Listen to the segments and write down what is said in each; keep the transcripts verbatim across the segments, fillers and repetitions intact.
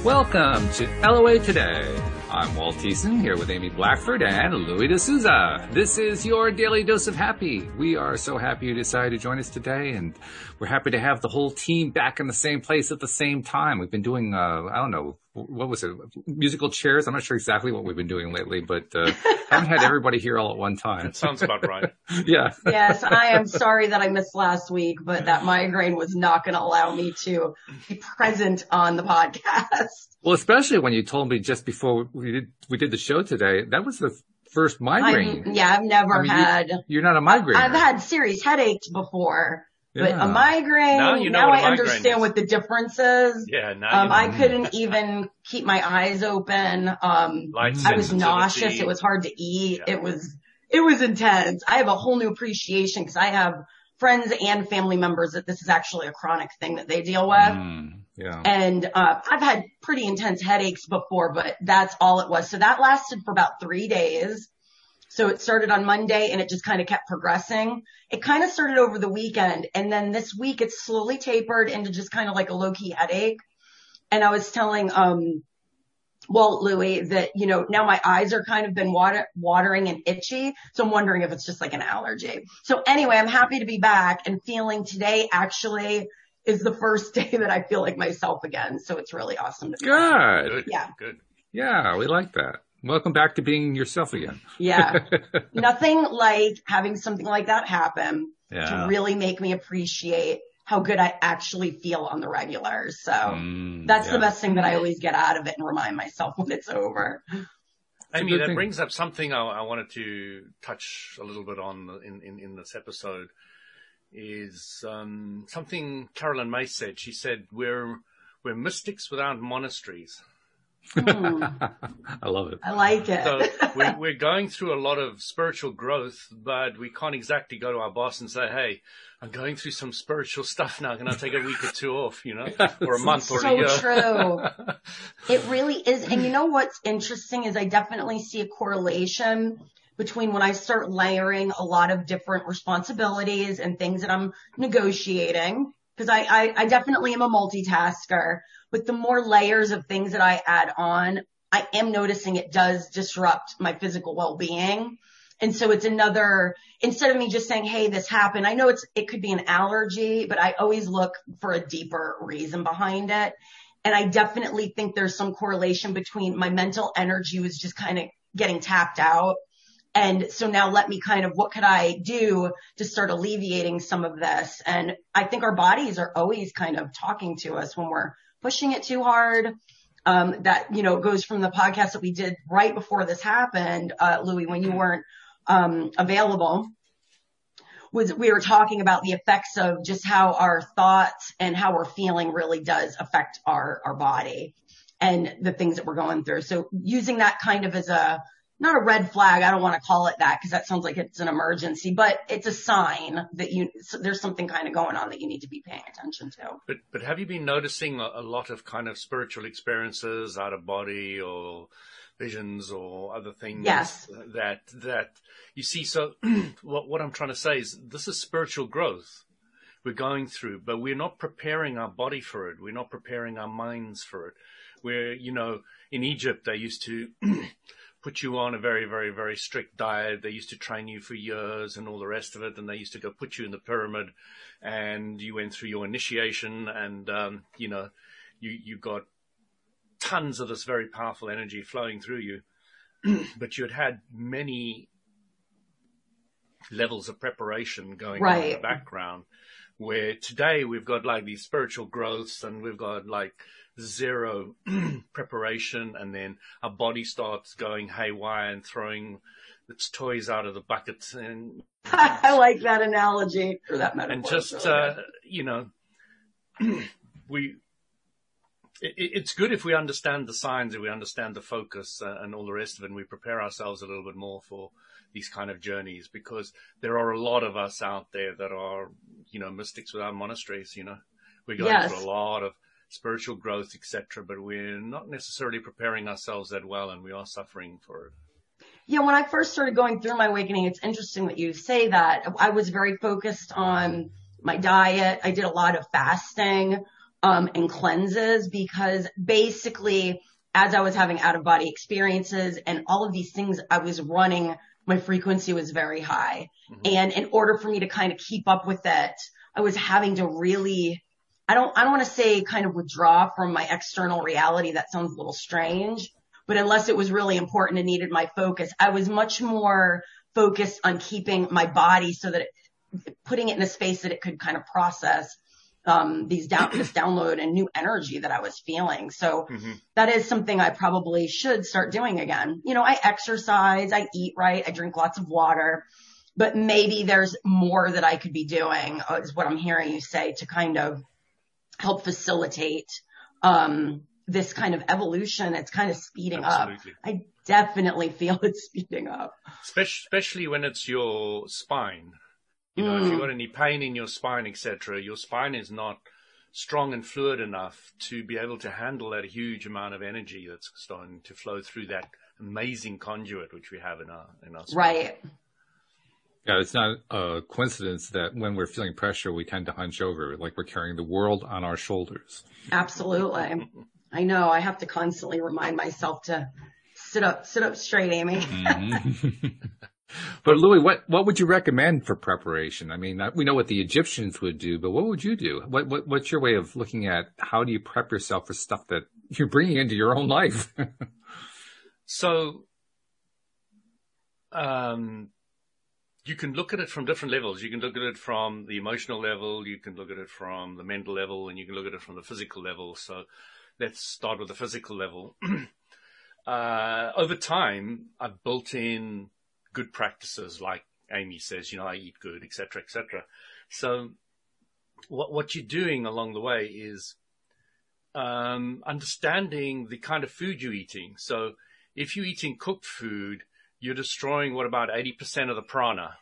Welcome to L O A Today. I'm Walt Thiessen, here with Amy Blackford and Louis D'Souza. This is your daily dose of happy. We are so happy you decided to join us today, and we're happy to have the whole team back in the same place at the same time. We've been doing, uh, I don't know, what was it, musical chairs? I'm not sure exactly what we've been doing lately, but uh, haven't had everybody here all at one time. That sounds about right. Yeah. Yes, I am sorry that I missed last week, but that migraine was not going to allow me to be present on the podcast. Well, especially when you told me just before we did we did the show today, that was the first migraine. I'm, yeah, I've never I mean, had. You, you're not a migraine. I've had serious headaches before, yeah. but a migraine. Now you know now what a I migraine understand is. what the difference is. Yeah, now Um, you know. I couldn't even keep my eyes open. Um, Light I was sensitivity. nauseous. It was hard to eat. Yeah. It was it was intense. I have a whole new appreciation because I have friends and family members that this is actually a chronic thing that they deal with. Mm, yeah. And uh, I've had pretty intense headaches before, but that's all it was. So that lasted for about three days. So it started on Monday and it just kind of kept progressing. It kind of started over the weekend. And then this week it's slowly tapered into just kind of like a low-key headache. And I was telling um Walt, Louis, that, you know, now my eyes are kind of been water, watering and itchy. So I'm wondering if it's just like an allergy. So anyway, I'm happy to be back and feeling today actually is the first day that I feel like myself again. So it's really awesome to be back. Good. Good. Yeah. Good. Yeah, we like that. Welcome back to being yourself again. Yeah. Nothing like having something like that happen Yeah. to really make me appreciate how good I actually feel on the regular. So Mm, that's yeah. the best thing that I always get out of it and remind myself when it's over. a Amy, good that thing. brings up something I, I wanted to touch a little bit on in, in, in this episode is um, something Carolyn May said. She said, we're, we're mystics without monasteries. Hmm. I love it. I like it. So we're, we're going through a lot of spiritual growth, but we can't exactly go to our boss and say, hey, I'm going through some spiritual stuff now. Can I take a week or two off, you know, or a month or a So year? true. It really is. And you know what's interesting is I definitely see a correlation between when I start layering a lot of different responsibilities and things that I'm negotiating, because I, I, I definitely am a multitasker, but the more layers of things that I add on, I am noticing it does disrupt my physical well-being. And so it's another, instead of me just saying, hey, this happened, I know it's, it could be an allergy, but I always look for a deeper reason behind it. And I definitely think there's some correlation between my mental energy was just kind of getting tapped out. And so now let me kind of, what could I do to start alleviating some of this? And I think our bodies are always kind of talking to us when we're pushing it too hard. Um, that, you know, goes from the podcast that we did right before this happened, uh, Louis, when you weren't, um, available, was we were talking about the effects of just how our thoughts and how we're feeling really does affect our, our body and the things that we're going through. So using that kind of as a, not a red flag. I don't want to call it that because that sounds like it's an emergency, but it's a sign that you, so there's something kind of going on that you need to be paying attention to. But but have you been noticing a, a lot of kind of spiritual experiences, out of body or visions or other things? Yes. That that you see. So what what I'm trying to say is this is spiritual growth we're going through, but we're not preparing our body for it. We're not preparing our minds for it. We're, you know, in Egypt they used to put you on a very, very, very strict diet. They used to train you for years and all the rest of it. And they used to go put you in the pyramid and you went through your initiation and, um, you know, you, you got tons of this very powerful energy flowing through you. But you had had many levels of preparation going on in Right. the background, where today we've got like these spiritual growths and we've got like zero preparation, and then our body starts going haywire and throwing its toys out of the bucket, and I like that analogy or that metaphor. and just It's really uh, good. you know, we it, it's good if we understand the signs and we understand the focus uh, and all the rest of it, and we prepare ourselves a little bit more for these kind of journeys, because there are a lot of us out there that are, you know, mystics without monasteries. You know, we're going Yes. through a lot of spiritual growth, et cetera, but we're not necessarily preparing ourselves that well, and we are suffering for it. Yeah, when I first started going through my awakening, it's interesting that you say that. I was very focused on my diet. I did a lot of fasting. um, and cleanses, because basically as I was having out of body experiences and all of these things I was running, my frequency was very high. Mm-hmm. And in order for me to kind of keep up with it, I was having to really, I don't, I don't want to say kind of withdraw from my external reality. That sounds a little strange, but unless it was really important and needed my focus, I was much more focused on keeping my body so that it, putting it in a space that it could kind of process um, these down, this download and new energy that I was feeling. So mm-hmm. that is something I probably should start doing again. You know, I exercise, I eat right, I drink lots of water, but maybe there's more that I could be doing, is what I'm hearing you say, to kind of help facilitate, um, this kind of evolution. It's kind of speeding Absolutely. up. I definitely feel it's speeding up. Especially when it's your spine. You know, mm. if you've got any pain in your spine, et cetera, your spine is not strong and fluid enough to be able to handle that huge amount of energy that's starting to flow through that amazing conduit which we have in our in our spine. Right. Yeah, it's not a coincidence that when we're feeling pressure, we tend to hunch over, like we're carrying the world on our shoulders. Absolutely. I know. I have to constantly remind myself to sit up, sit up straight, Amy. Mm-hmm. But Louis, what, what would you recommend for preparation? I mean, we know what the Egyptians would do, but what would you do? What, what what's your way of looking at how do you prep yourself for stuff that you're bringing into your own life? So, um, you can look at it from different levels. You can look at it from the emotional level, you can look at it from the mental level, and you can look at it from the physical level. So let's start with the physical level. uh, over time, I've built in good practices, like Amy says, you know, I eat good, et cetera, et cetera. So what, what you're doing along the way is um, understanding the kind of food you're eating. So if you're eating cooked food, you're destroying what, about eighty percent of the prana.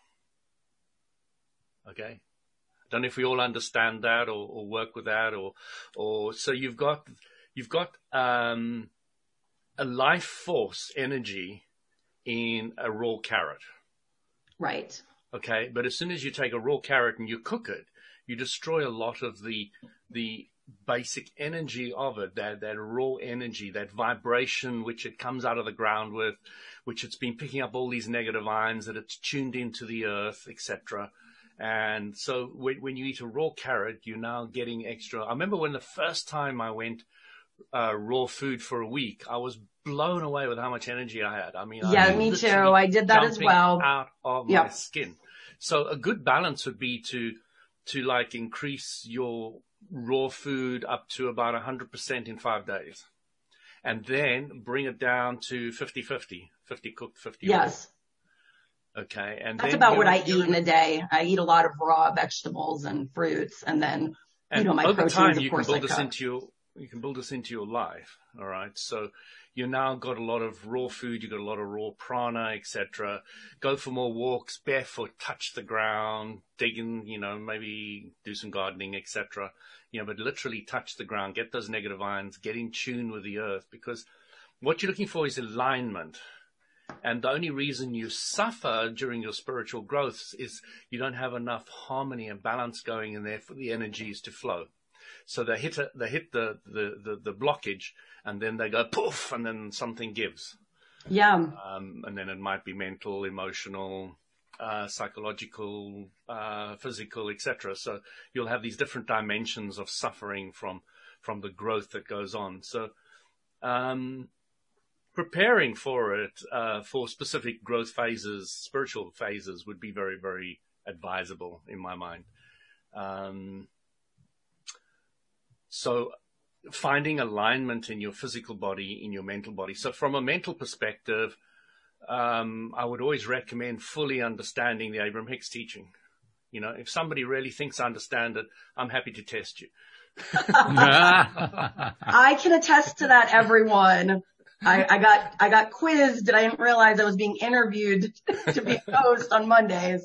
Okay. Don't know if we all understand that or, or work with that, or, or so you've got, you've got um, a life force energy in a raw carrot. Right. Okay. But as soon as you take a raw carrot and you cook it, you destroy a lot of the, the basic energy of it, that, that raw energy, that vibration, which it comes out of the ground with, which it's been picking up all these negative ions that it's tuned into the earth, et cetera. And so when, when you eat a raw carrot, you're now getting extra. I remember when the first time I went uh, raw food for a week, I was blown away with how much energy I had. I mean, yeah, I me too. I did that as well. Out of yep. my skin. So a good balance would be to, to like increase your raw food up to about one hundred percent in five days. And then bring it down to fifty-fifty, fifty cooked, fifty raw. Yes. Okay. And that's then about what I eat in a day. I eat a lot of raw vegetables and fruits, and then, and you know, my over proteins, time, of you course, can build I this cut. into your, you can build this into your life. All right. So you now got a lot of raw food. You got a lot of raw prana, et cetera. Go for more walks, barefoot, touch the ground, dig in, you know, maybe do some gardening, et cetera. You know, but literally touch the ground, get those negative ions, get in tune with the earth, because what you're looking for is alignment. And the only reason you suffer during your spiritual growth is you don't have enough harmony and balance going in there for the energies to flow. So they hit, a, they hit the, the, the, the blockage, and then they go poof, and then something gives. Yeah. Um, and then it might be mental, emotional, uh, psychological, uh, physical, et cetera. So you'll have these different dimensions of suffering from, from the growth that goes on. So, um, preparing for it, uh, for specific growth phases, spiritual phases would be very, very advisable in my mind. Um, so finding alignment in your physical body, in your mental body. So from a mental perspective, um, I would always recommend fully understanding the Abraham Hicks teaching. You know, if somebody really thinks I understand it, I'm happy to test you. I can attest to that, everyone. I, I got, I got quizzed and I didn't realize I was being interviewed to be a host on Mondays.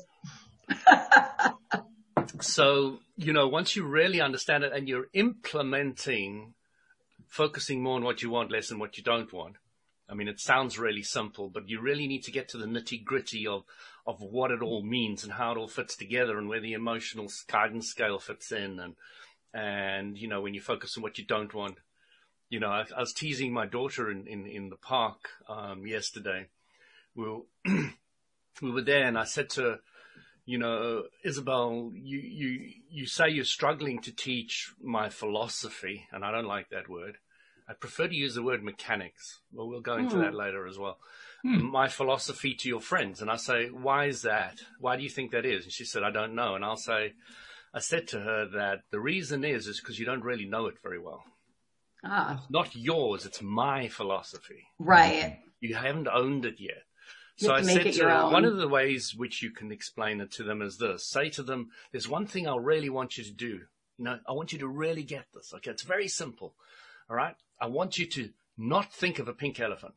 So, you know, once you really understand it and you're implementing, focusing more on what you want, less on what you don't want. I mean, it sounds really simple, but you really need to get to the nitty gritty of, of what it all means and how it all fits together and where the emotional guidance scale fits in and, And, you know, when you focus on what you don't want, you know, I, I was teasing my daughter in, in, in the park, um, yesterday. We were, we were there and I said to her, you know, Isabel, you, you, you say you're struggling to teach my philosophy, and I don't like that word. I prefer to use the word mechanics. Well, we'll go into mm. that later as well. Mm. My philosophy to your friends. And I say, why is that? Why do you think that is? And she said, I don't know. And I'll say, I said to her that the reason is, is because you don't really know it very well. Ah. It's not yours. It's my philosophy. Right. You haven't owned it yet. You so I said to her, own. one of the ways which you can explain it to them is this. Say to them, there's one thing I really want you to do. You know, I want you to really get this. Okay. It's very simple. All right. I want you to not think of a pink elephant.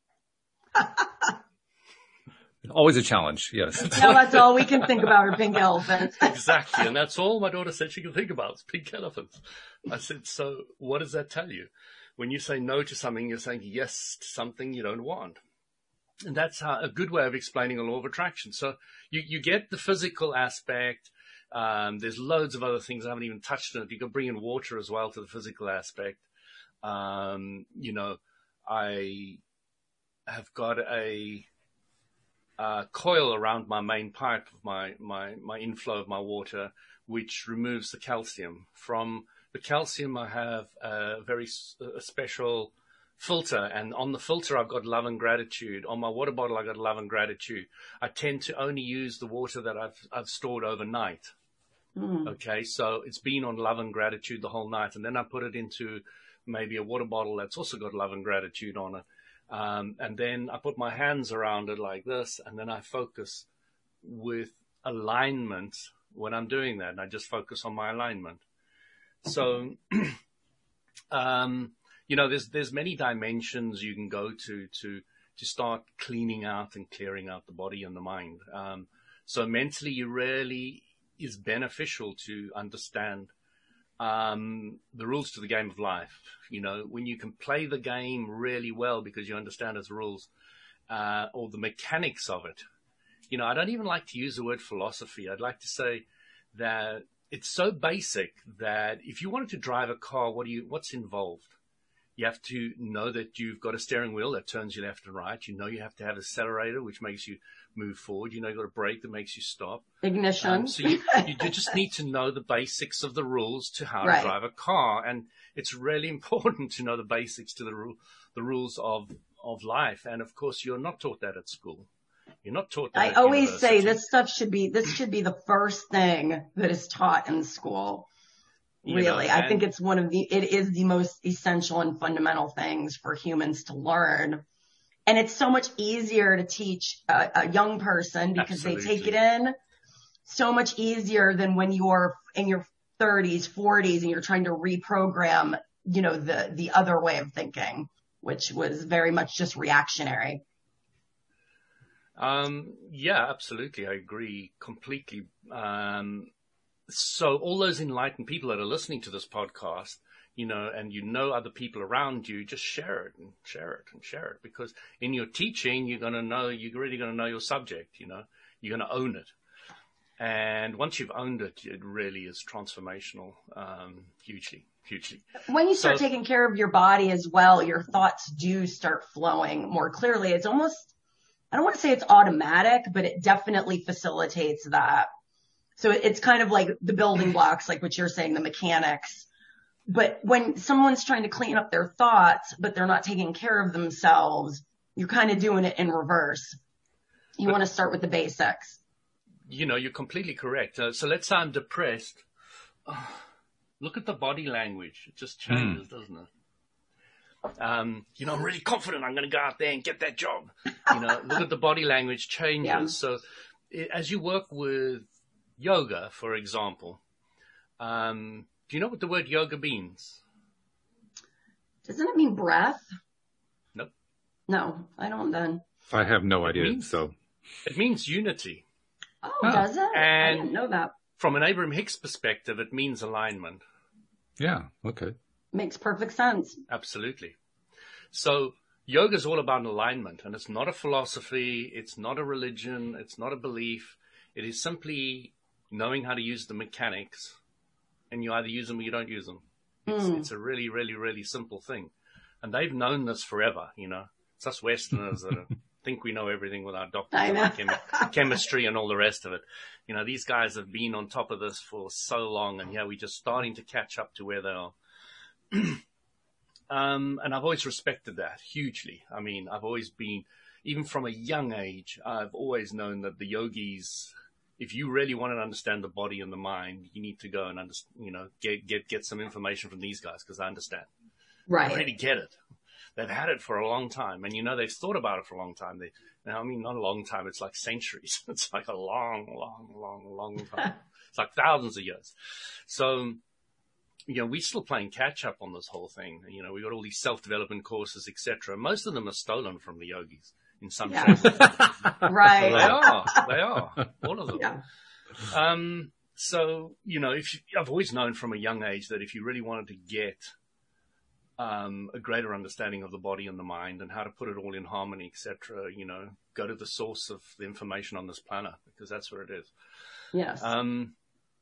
Always a challenge, yes. No, that's all we can think about are pink elephants. Exactly. And that's all my daughter said she can think about is pink elephants. I said, so what does that tell you? When you say no to something, you're saying yes to something you don't want. And that's how, a good way of explaining a law of attraction. So you, you get the physical aspect. Um, there's loads of other things I haven't even touched on it. You can bring in water as well to the physical aspect. Um, you know, I have got a, uh, coil around my main pipe of my, my, my inflow of my water, which removes the calcium. From the calcium, I have a very a special filter, and on the filter, I've got love and gratitude. On my water bottle, I've got love and gratitude. I tend to only use the water that I've, I've stored overnight. Mm. Okay. So it's been on love and gratitude the whole night. And then I put it into maybe a water bottle that's also got love and gratitude on it. Um, and then I put my hands around it like this, and then I focus with alignment when I'm doing that. And I just focus on my alignment. So, um, you know, there's, there's many dimensions you can go to, to, to start cleaning out and clearing out the body and the mind. Um, so mentally, you really is beneficial to understand, um, the rules to the game of life. You know, when you can play the game really well because you understand its rules, uh, or the mechanics of it. You know, I don't even like to use the word philosophy. I'd like to say that it's so basic that if you wanted to drive a car, what do you, what's involved? You have to know that you've got a steering wheel that turns you left and right. You know, you have to have an accelerator, which makes you move forward. You know, you've got a brake that makes you stop. Ignition. Um, so you, you just need to know the basics of the rules to how right. to drive a car. And it's really important to know the basics to the rule, the rules of, of life. And of course, you're not taught that at school. You're not taught that I at always university. say this stuff should be, this should be the first thing that is taught in school. You really. know, I think it's one of the, it is the most essential and fundamental things for humans to learn. And it's so much easier to teach a, a young person because Absolutely. They take it in so much easier than when you're in your thirties, forties, and you're trying to reprogram, you know, the, the other way of thinking, which was very much just reactionary. Um, yeah, absolutely. I agree completely. Um, so all those enlightened people that are listening to this podcast, you know, and you know other people around you, just share it and share it and share it, because in your teaching, you're going to know, you're really going to know your subject, you know, you're going to own it. And once you've owned it, it really is transformational, um, hugely, hugely. When you start so, taking care of your body as well, your thoughts do start flowing more clearly. It's almost, I don't want to say it's automatic, but it definitely facilitates that. So it's kind of like the building blocks, like what you're saying, the mechanics. But when someone's trying to clean up their thoughts, but they're not taking care of themselves, you're kind of doing it in reverse. You want to start with the basics. You know, you're completely correct. Uh, so let's say I'm depressed. Oh, look at the body language. It just changes, mm. doesn't it? Um, you know, I'm really confident I'm going to go out there and get that job. You know, look at the body language changes. Yeah. So it, as you work with yoga, for example, um, do you know what the word yoga means? Doesn't it mean breath? Nope. No, I don't then. I have no idea. It means, so it means unity. Oh, oh, does it? And I didn't know that. From an Abraham Hicks perspective, it means alignment. Yeah. Okay. Makes perfect sense. Absolutely. So yoga is all about alignment, and it's not a philosophy. It's not a religion. It's not a belief. It is simply knowing how to use the mechanics and you either use them or you don't use them. It's, Mm. it's a really, really, really simple thing. And they've known this forever, you know. It's us Westerners that are, think we know everything with our doctors I and know. our chemi- chemistry and all the rest of it. You know, these guys have been on top of this for so long, and yeah, we're just starting to catch up to where they are. um, and I've always respected that hugely. I mean, I've always been, even from a young age, I've always known that the yogis, if you really want to understand the body and the mind, you need to go and under, you know, get, get, get some information from these guys, because I understand. Right. They really get it. They've had it for a long time, and you know, they've thought about it for a long time. They, I mean, not a long time. It's like centuries. It's like a long, long, long, long time. It's like thousands of years. So, you know, we're still playing catch up on this whole thing. You know, we got all these self-development courses, et cetera. Most of them are stolen from the yogis in some Yeah. shape. Right. They are. They are. All of them. Yeah. Um, so, you know, if you, I've always known from a young age that if you really wanted to get um, a greater understanding of the body and the mind and how to put it all in harmony, et cetera, you know, go to the source of the information on this planet, because that's where it is. Yes. Um,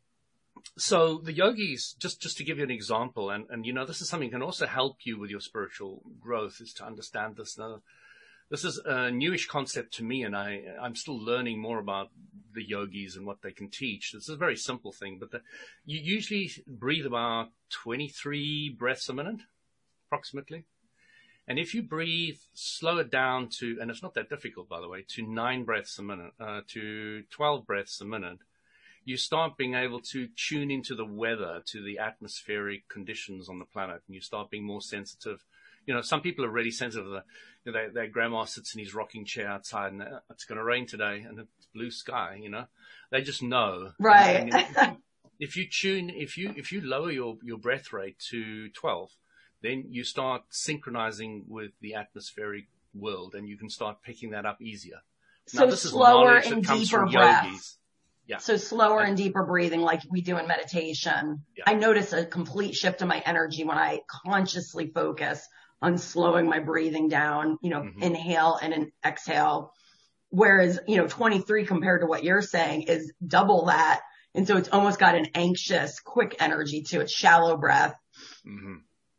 so the yogis, just, just to give you an example, and, and, you know, this is something that can also help you with your spiritual growth, is to understand this. Now, this is a newish concept to me, and I, I'm still learning more about the yogis and what they can teach. This is a very simple thing, but the, you usually breathe about twenty-three breaths a minute, approximately. And if you breathe, slow it down to, and it's not that difficult, by the way, to nine breaths a minute, uh, to twelve breaths a minute, you start being able to tune into the weather, to the atmospheric conditions on the planet, and you start being more sensitive. You know, some people are really sensitive. You know, their, their grandma sits in his rocking chair outside, and it's going to rain today, and it's blue sky. You know, they just know. Right. And if, if you tune, if you if you lower your your breath rate to twelve, then you start synchronizing with the atmospheric world, and you can start picking that up easier. So now, this slower is and that comes deeper from breaths. yogis. Yeah. So slower and deeper breathing like we do in meditation. Yeah. I notice a complete shift in my energy when I consciously focus on slowing my breathing down, you know, Mm-hmm. inhale and an exhale. Whereas, you know, twenty-three compared to what you're saying is double that. And so it's almost got an anxious, quick energy to it, shallow breath. Mm-hmm.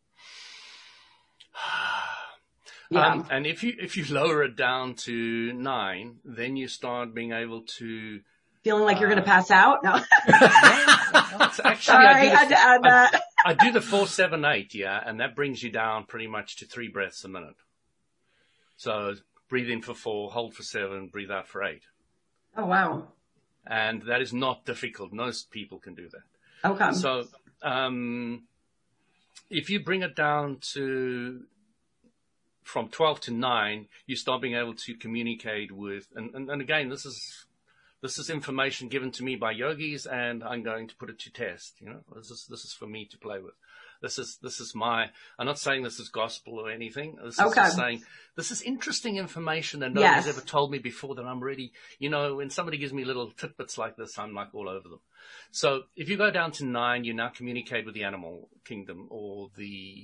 Yeah. Um, and if you if you lower it down to nine, then you start being able to. Feeling like you're uh, going to pass out? No. It's actually, Sorry, I I do the, had to add that. I, I do the four, seven, eight, yeah, and that brings you down pretty much to three breaths a minute. So breathe in for four, hold for seven, breathe out for eight, Oh, wow. and that is not difficult. Most people can do that. Okay. So um, if you bring it down to from twelve to nine, you start being able to communicate with, and, and, and again, this is this is information given to me by yogis, and I'm going to put it to test. You know, this is this is for me to play with. This is this is my. I'm not saying this is gospel or anything. This is Okay. just saying this is interesting information that nobody's Yes. ever told me before. That I'm ready. You know, when somebody gives me little tidbits like this, I'm like all over them. So if you go down to nine, you now communicate with the animal kingdom or the.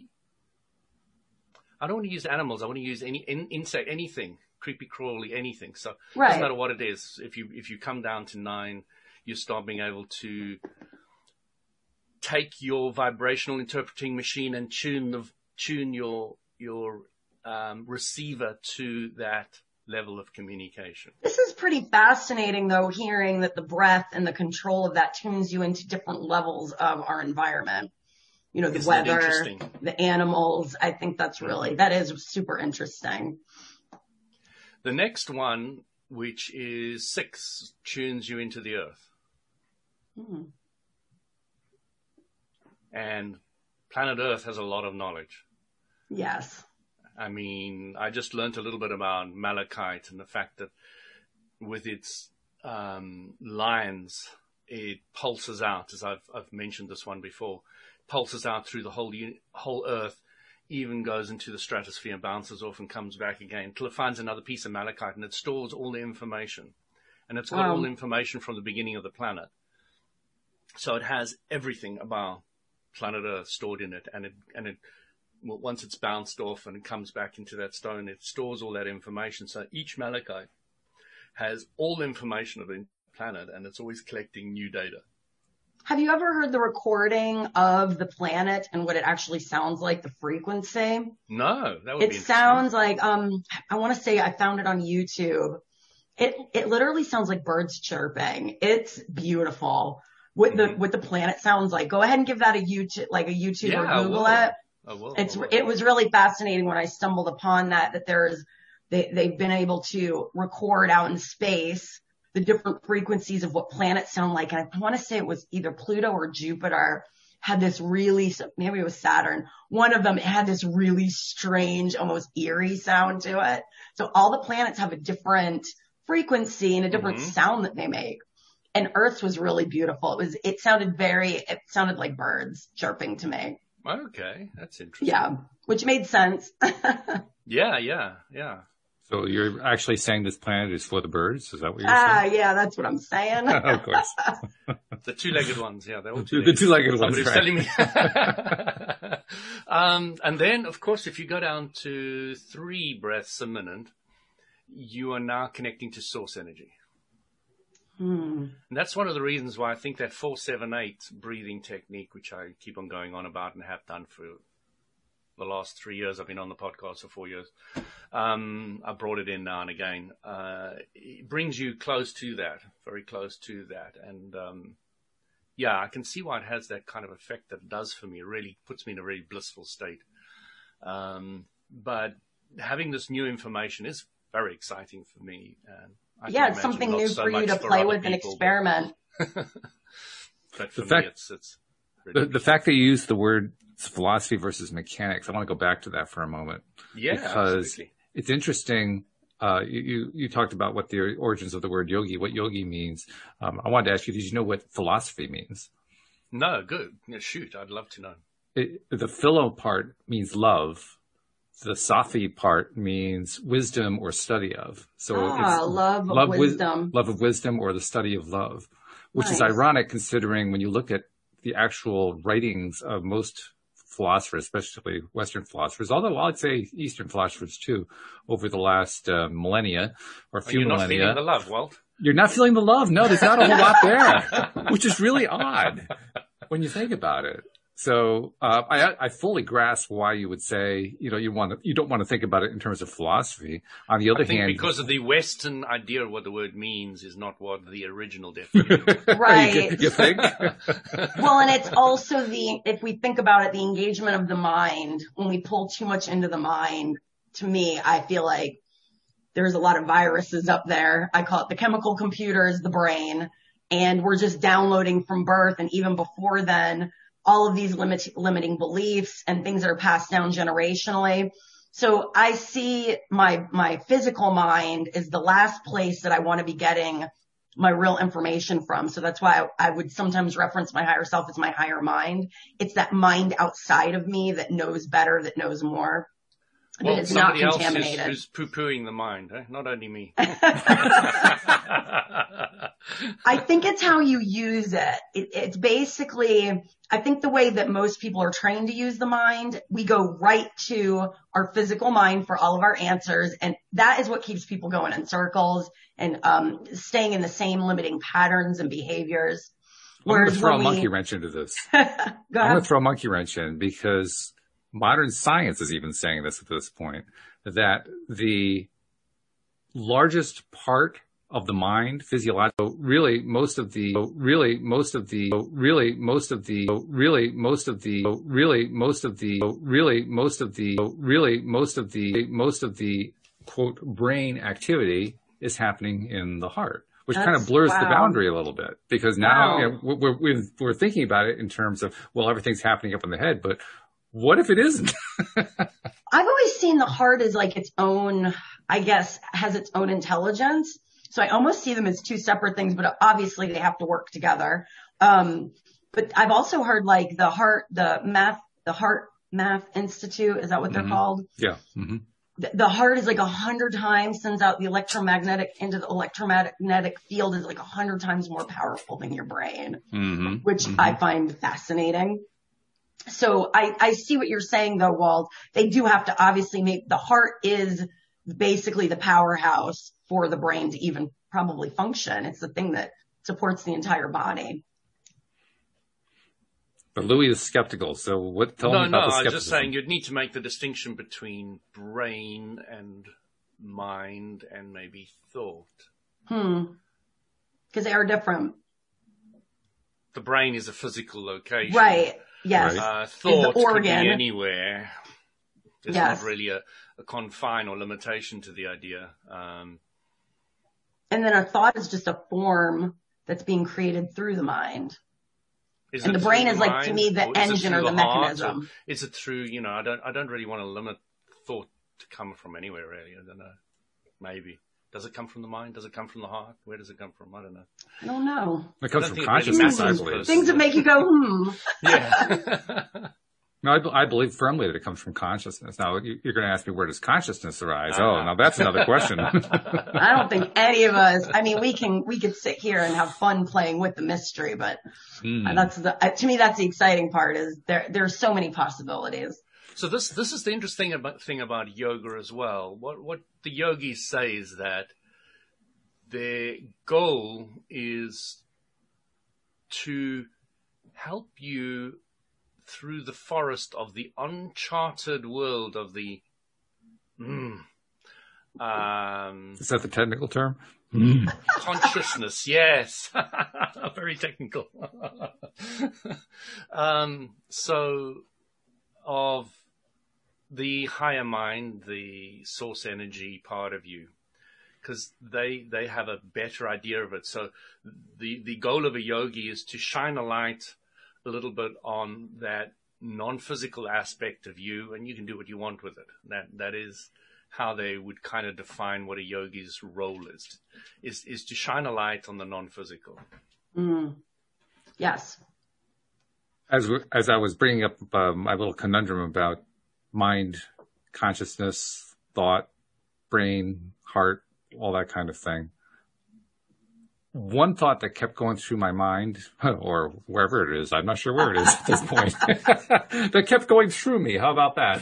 I don't want to use animals. I want to use any in, insect, anything, creepy crawly, anything. So it Right. doesn't matter what it is. If you if you come down to nine, you start being able to take your vibrational interpreting machine and tune the tune your your um, receiver to that level of communication. This is pretty fascinating, though, hearing that the breath and the control of that tunes you into different levels of our environment. You know, the Isn't that weather, interesting? the animals. I think that's really, that is super interesting. The next one, which is six, tunes you into the earth. Hmm. And planet Earth has a lot of knowledge. Yes. I mean, I just learned a little bit about malachite and the fact that with its um, lines, it pulses out, as I've, I've mentioned this one before, pulses out through the whole uni- whole Earth, even goes into the stratosphere and bounces off and comes back again until it finds another piece of malachite, and it stores all the information. And it's got Wow. all the information from the beginning of the planet. So it has everything about planet Earth stored in it, and it and it well, once it's bounced off and it comes back into that stone, it stores all that information. So each malachite has all the information of the planet, and it's always collecting new data. Have you ever heard the recording of the planet and what it actually sounds like, the frequency? No, that would it be interesting. sounds like, um, I want to say I found it on YouTube. It, it literally sounds like birds chirping. It's beautiful. What mm-hmm. the, what the planet sounds like. Go ahead and give that a YouTube, like a YouTube yeah, or Google I it. I will, it's, I will. it was really fascinating when I stumbled upon that, that there's, they, they've been able to record out in space the different frequencies of what planets sound like. And I want to say it was either Pluto or Jupiter had this really, maybe it was Saturn. One of them had this really strange, almost eerie sound to it. So all the planets have a different frequency and a different mm-hmm. sound that they make. And Earth's was really beautiful. It was, it sounded very, it sounded like birds chirping to me. Okay. That's interesting. Yeah. Which made sense. yeah. Yeah. Yeah. So you're actually saying this planet is for the birds? Is that what you're ah, saying? Ah, yeah, that's what I'm saying. Of course. The two-legged ones, yeah. They're all two-legged. The two-legged ones, Somebody right. was telling me. um, and then, of course, if you go down to three breaths a minute, you are now connecting to source energy. Hmm. And that's one of the reasons why I think that four seven eight breathing technique, which I keep on going on about and have done for the last three years, I've been on the podcast for four years. Um, I brought it in now and again. Uh, it brings you close to that, very close to that. And, um, yeah, I can see why it has that kind of effect that it does for me. It really puts me in a really blissful state. Um, but having this new information is very exciting for me. And I yeah, it's something new so for you to play with people, and experiment. But, but for the me, fact, it's, it's really the, the fact that you use the word philosophy versus mechanics, I want to go back to that for a moment. Yeah, because absolutely. It's interesting. Uh, you, you, you talked about what the origins of the word yogi, what yogi means. Um, I wanted to ask you, did you know what philosophy means? No, good. Yeah, shoot, I'd love to know. It, the philo part means love. The Safi part means wisdom or study of. So ah, it's love of love, wisdom. Love of wisdom or the study of love, which nice. is ironic considering when you look at the actual writings of most philosophers, especially Western philosophers, although I'd say Eastern philosophers too, over the last uh, millennia or a few you're millennia. You're not feeling the love, Walt. You're not feeling the love. No, there's not a whole lot there, which is really odd when you think about it. So uh, I, I fully grasp why you would say, you know, you want to, you don't want to think about it in terms of philosophy. On the other I think hand, because of the Western idea of what the word means is not what the original definition is. Right. you, you think? Well, and it's also the, if we think about it, the engagement of the mind, when we pull too much into the mind, to me, I feel like there's a lot of viruses up there. I call it the chemical computers, the brain, and we're just downloading from birth. And even before then, all of these limit, limiting beliefs and things that are passed down generationally. So I see my, my physical mind is the last place that I want to be getting my real information from. So that's why I, I would sometimes reference my higher self as my higher mind. It's that mind outside of me that knows better, that knows more. Well, that is not somebody else contaminated. who's, who's poo-pooing the mind, eh? Not only me. I think it's how you use it. it. It's basically, I think the way that most people are trained to use the mind, we go right to our physical mind for all of our answers. And that is what keeps people going in circles and um, staying in the same limiting patterns and behaviors. I'm going to throw a we... monkey wrench into this. Go I'm ahead. going to throw a monkey wrench in because modern science is even saying this at this point, that the largest part of the mind, physiological, really most of the, really most of the, really most of the, really most of the, really most of the, really most of the, really most of the, most of the quote brain activity is happening in the heart, which That's, kind of blurs wow. the boundary a little bit because now Wow. you know, we're, we're, we're thinking about it in terms of, well, everything's happening up in the head, but what if it isn't? I've always seen the heart as like its own, I guess, has its own intelligence. So I almost see them as two separate things, but obviously they have to work together. Um, but I've also heard like the heart, the math, the Heart Math Institute, is that what they're mm-hmm. called? Yeah. Mm-hmm. The, the heart is like a hundred times, sends out the electromagnetic into the electromagnetic field is like a hundred times more powerful than your brain, Mm-hmm. which mm-hmm. I find fascinating. So I, I see what you're saying though, Walt. They do have to obviously make, the heart is basically the powerhouse for the brain to even probably function. It's the thing that supports the entire body. But Louis is skeptical. So what? Tell no, me about no, the skepticism. No, I was just saying you'd need to make the distinction between brain and mind and maybe thought. Hmm. Because they are different. The brain is a physical location. Right. Yes. Uh, thought the could be organ. anywhere. There's Yes. not really a, a confine or limitation to the idea. Um, and then a thought is just a form that's being created through the mind. Is and it the brain through is the like, to me, the mind, or is it engine through or the, the heart, mechanism. or is it through, you know, I don't, I don't really want to limit thought to come from anywhere really. I don't know. Maybe. Does it come from the mind? Does it come from the heart? Where does it come from? I don't know. I don't know. It comes I from don't think it really consciousness, I matters believe. personally. Things that make you go, hmm. Yeah. No, I, be- I believe firmly that it comes from consciousness. Now, you, you're going to ask me, where does consciousness arise? Uh-huh. Oh, now that's another question. I don't think any of us, I mean, we can, we could sit here and have fun playing with the mystery, but Mm. that's the, uh, to me, that's the exciting part is there, there's so many possibilities. So this, this is the interesting about, thing about yoga as well. What, what the yogis say is that their goal is to help you through the forest of the uncharted world of the, mm, um, Is that the technical term? consciousness, yes. Very technical. um, so of the higher mind, the source energy part of you, because they, they have a better idea of it. So the, the goal of a yogi is to shine a light a little bit on that non-physical aspect of you, and you can do what you want with it. That, that is how they would kind of define what a yogi's role is, is, is to shine a light on the non-physical. Mm. Yes. As we- as I was bringing up uh, my little conundrum about mind, consciousness, thought, brain, heart, all that kind of thing, one thought that kept going through my mind, or wherever it is, I'm not sure where it is at this point, that kept going through me. How about that?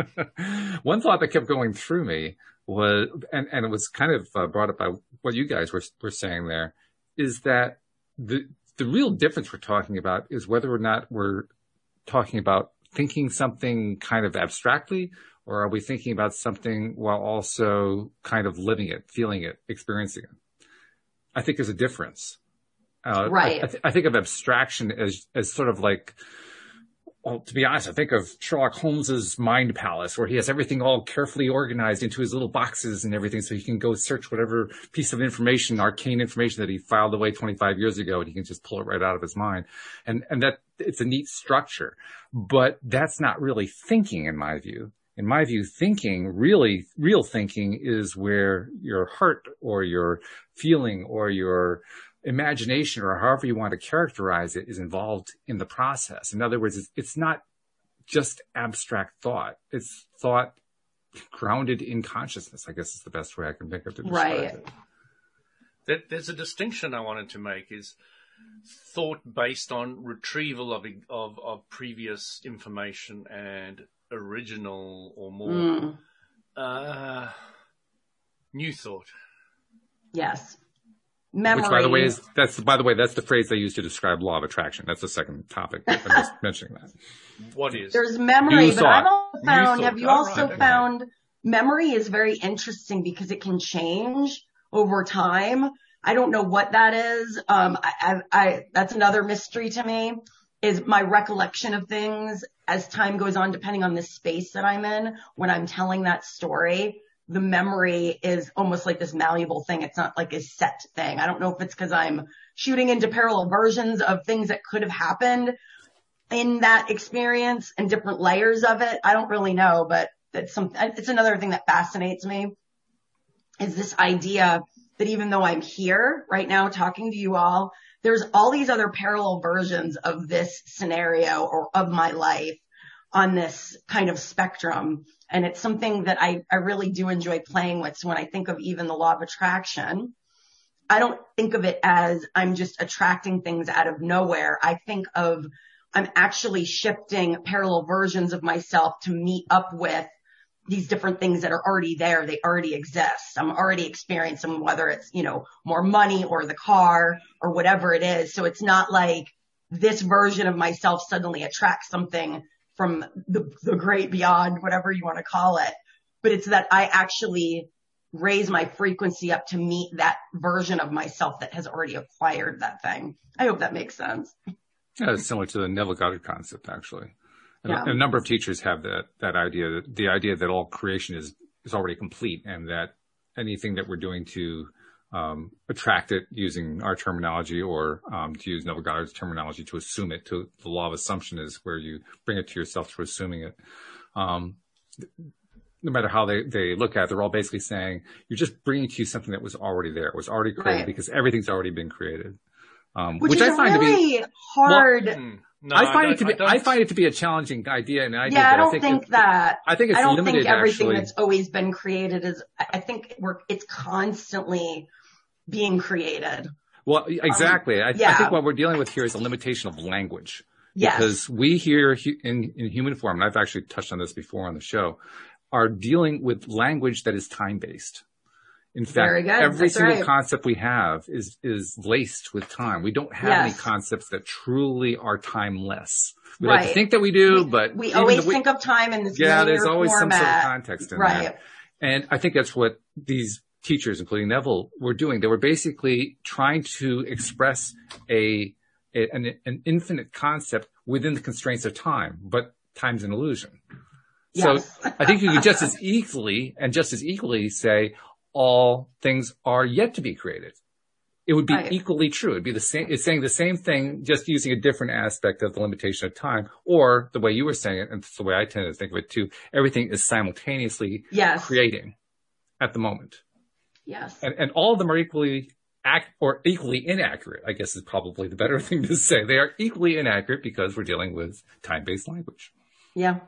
One thought that kept going through me was, and, and it was kind of uh, brought up by what you guys were, were saying there, is that the the real difference we're talking about is whether or not we're talking about thinking something kind of abstractly, or are we thinking about something while also kind of living it, feeling it, experiencing it? I think there's a difference. Uh, Right. I, I, th- I think of abstraction as, as sort of like, well, to be honest, I think of Sherlock Holmes's mind palace, where he has everything all carefully organized into his little boxes and everything, so he can go search whatever piece of information, arcane information that he filed away twenty-five years ago, and he can just pull it right out of his mind. And, and that, it's a neat structure, but that's not really thinking in my view. In my view, thinking, really, real thinking is where your heart or your feeling or your imagination, or however you want to characterize it, is involved in the process. In other words, it's, it's not just abstract thought. It's thought grounded in consciousness, I guess is the best way I can think of to describe Right. it. There, there's a distinction I wanted to make is thought based on retrieval of, of, of previous information and original or more Mm. uh, new thought. Yes. Memory. Which, by the way, is that's by the way that's the phrase they use to describe law of attraction. That's the second topic. I'm just mentioning that. What is? There's memory, New but thought. I've also found, New have you thought. also All right. found memory is very interesting because it can change over time. I don't know what that is. Um, I, I, I, that's another mystery to me, is my recollection of things as time goes on, depending on the space that I'm in. When I'm telling that story, the memory is almost like this malleable thing. It's not like a set thing. I don't know if it's because I'm shooting into parallel versions of things that could have happened in that experience and different layers of it. I don't really know, but that's some, it's another thing that fascinates me, is this idea that even though I'm here right now talking to you all, there's all these other parallel versions of this scenario or of my life on this kind of spectrum. And it's something that I, I really do enjoy playing with. So when I think of even the law of attraction, I don't think of it as I'm just attracting things out of nowhere. I think of I'm actually shifting parallel versions of myself to meet up with these different things that are already there. They already exist. I'm already experiencing them, whether it's, you know, more money or the car or whatever it is. So it's not like this version of myself suddenly attracts something from the, the great beyond, whatever you want to call it. But it's that I actually raise my frequency up to meet that version of myself that has already acquired that thing. I hope that makes sense. Yeah, it's similar to the Neville Goddard concept, actually. And Yeah. a, a number of teachers have that, that idea, the idea that all creation is, is already complete, and that anything that we're doing to um, attract it, using our terminology, or um, to use Neville Goddard's terminology, to assume it, to the law of assumption is where you bring it to yourself through assuming it. Um, no matter how they, they look at it, they're all basically saying, you're just bringing to you something that was already there. It was already created, Right. because everything's already been created. Um, Which, which is I find really to be hard. well, Hmm. No, I find don't- it to be, don't- I find it to be a challenging idea, and an idea yeah, I that don't I think, think it- that. I think it's I don't limited, think everything actually. that's always been created is, I I think we're, it's constantly being created. Well, exactly. I, I yeah. think what we're dealing with here is a limitation of language. Yes. Because we here hu- in, in human form, and I've actually touched on this before on the show, are dealing with language that is time-based. In fact, Very good. every That's single right. concept we have is, is laced with time. We don't have any Yes. concepts that truly are timeless. We like to Right. think that we do, We- but We even always the- think of time in this yeah, linear there's always some sort of format. context in Right. there. And I think that's what these teachers, including Neville, were doing. They were basically trying to express a, a an, an infinite concept within the constraints of time, but time's an illusion. Yes. So I think you could just as easily and just as equally say all things are yet to be created. It would be Right. equally true. It'd be the same, it's saying the same thing, just using a different aspect of the limitation of time, or the way you were saying it, and it's the way I tend to think of it too, everything is simultaneously Yes. creating at the moment. Yes. And, and all of them are equally ac or equally inaccurate, I guess is probably the better thing to say. They are equally inaccurate because we're dealing with time-based language. Yeah.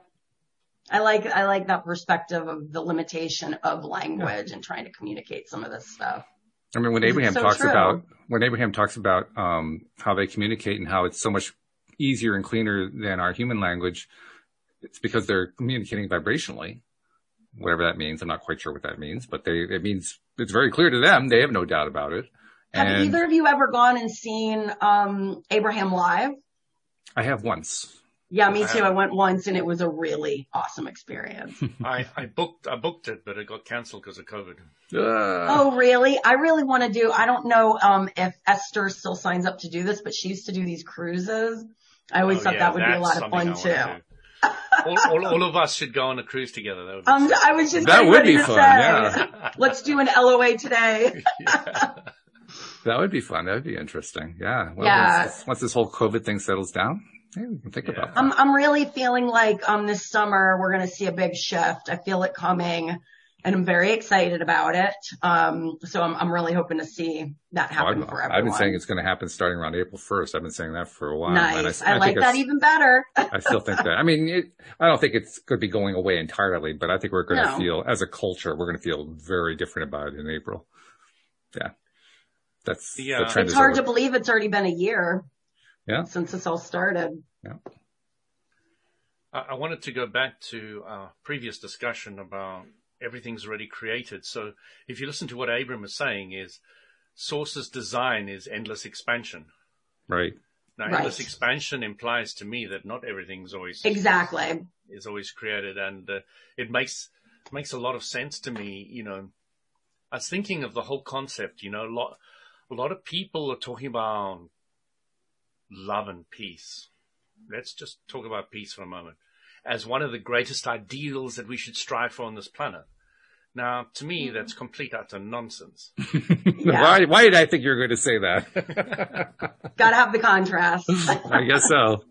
I like, I like that perspective of the limitation of language and trying to communicate some of this stuff. I mean, when It's Abraham so talks true. about, when Abraham talks about, um, how they communicate and how it's so much easier and cleaner than our human language, it's because they're communicating vibrationally, whatever that means. I'm not quite sure what that means, but they, it means it's very clear to them. They have no doubt about it. Have And either of you ever gone and seen, um, Abraham Live? I have once. Yeah, me I too. have. I went once and it was a really awesome experience. I, I booked I booked it, but it got cancelled because of COVID. Uh, Oh, really? I really want to do, I don't know, um, if Esther still signs up to do this, but she used to do these cruises. I always Oh, thought yeah, that would be a that's lot of something fun I wanna too. do. all, all, all of us should go on a cruise together. That would be Um, so I was just That getting would ready be to fun, say, yeah. let's do an L O A today. that would be fun. That would be interesting. Yeah. Well, Yeah. Once, once this whole COVID thing settles down, yeah, we can think Yeah. about that. I'm, I'm really feeling like, um, this summer we're going to see a big shift. I feel it coming and I'm very excited about it. Um, so I'm, I'm really hoping to see that happen I've, for everyone. I've been saying it's going to happen starting around April first. I've been saying that for a while. and nice. I, I, I like think that it's- even better. I still think that. I mean, it, I don't think it's going to be going away entirely, but I think we're going to No. feel, as a culture, we're going to feel very different about it in April. Yeah. That's Yeah. the trend It's is hard over. to believe it's already been a year Yeah. since this all started. Yeah. I, I wanted to go back to our previous discussion about everything's already created. So if you listen to what Abram is saying is Source's design is endless expansion. Right. Now, Right. endless expansion implies to me that not everything's always Exactly. is always created, and uh, it makes makes a lot of sense to me. You know, I was thinking of the whole concept. You know, a lot a lot of people are talking about love and peace. Let's just talk about peace for a moment as one of the greatest ideals that we should strive for on this planet. Now, to me, that's complete utter nonsense. Yeah. why, why did I think you were going to say that? Gotta have the contrast. I guess so.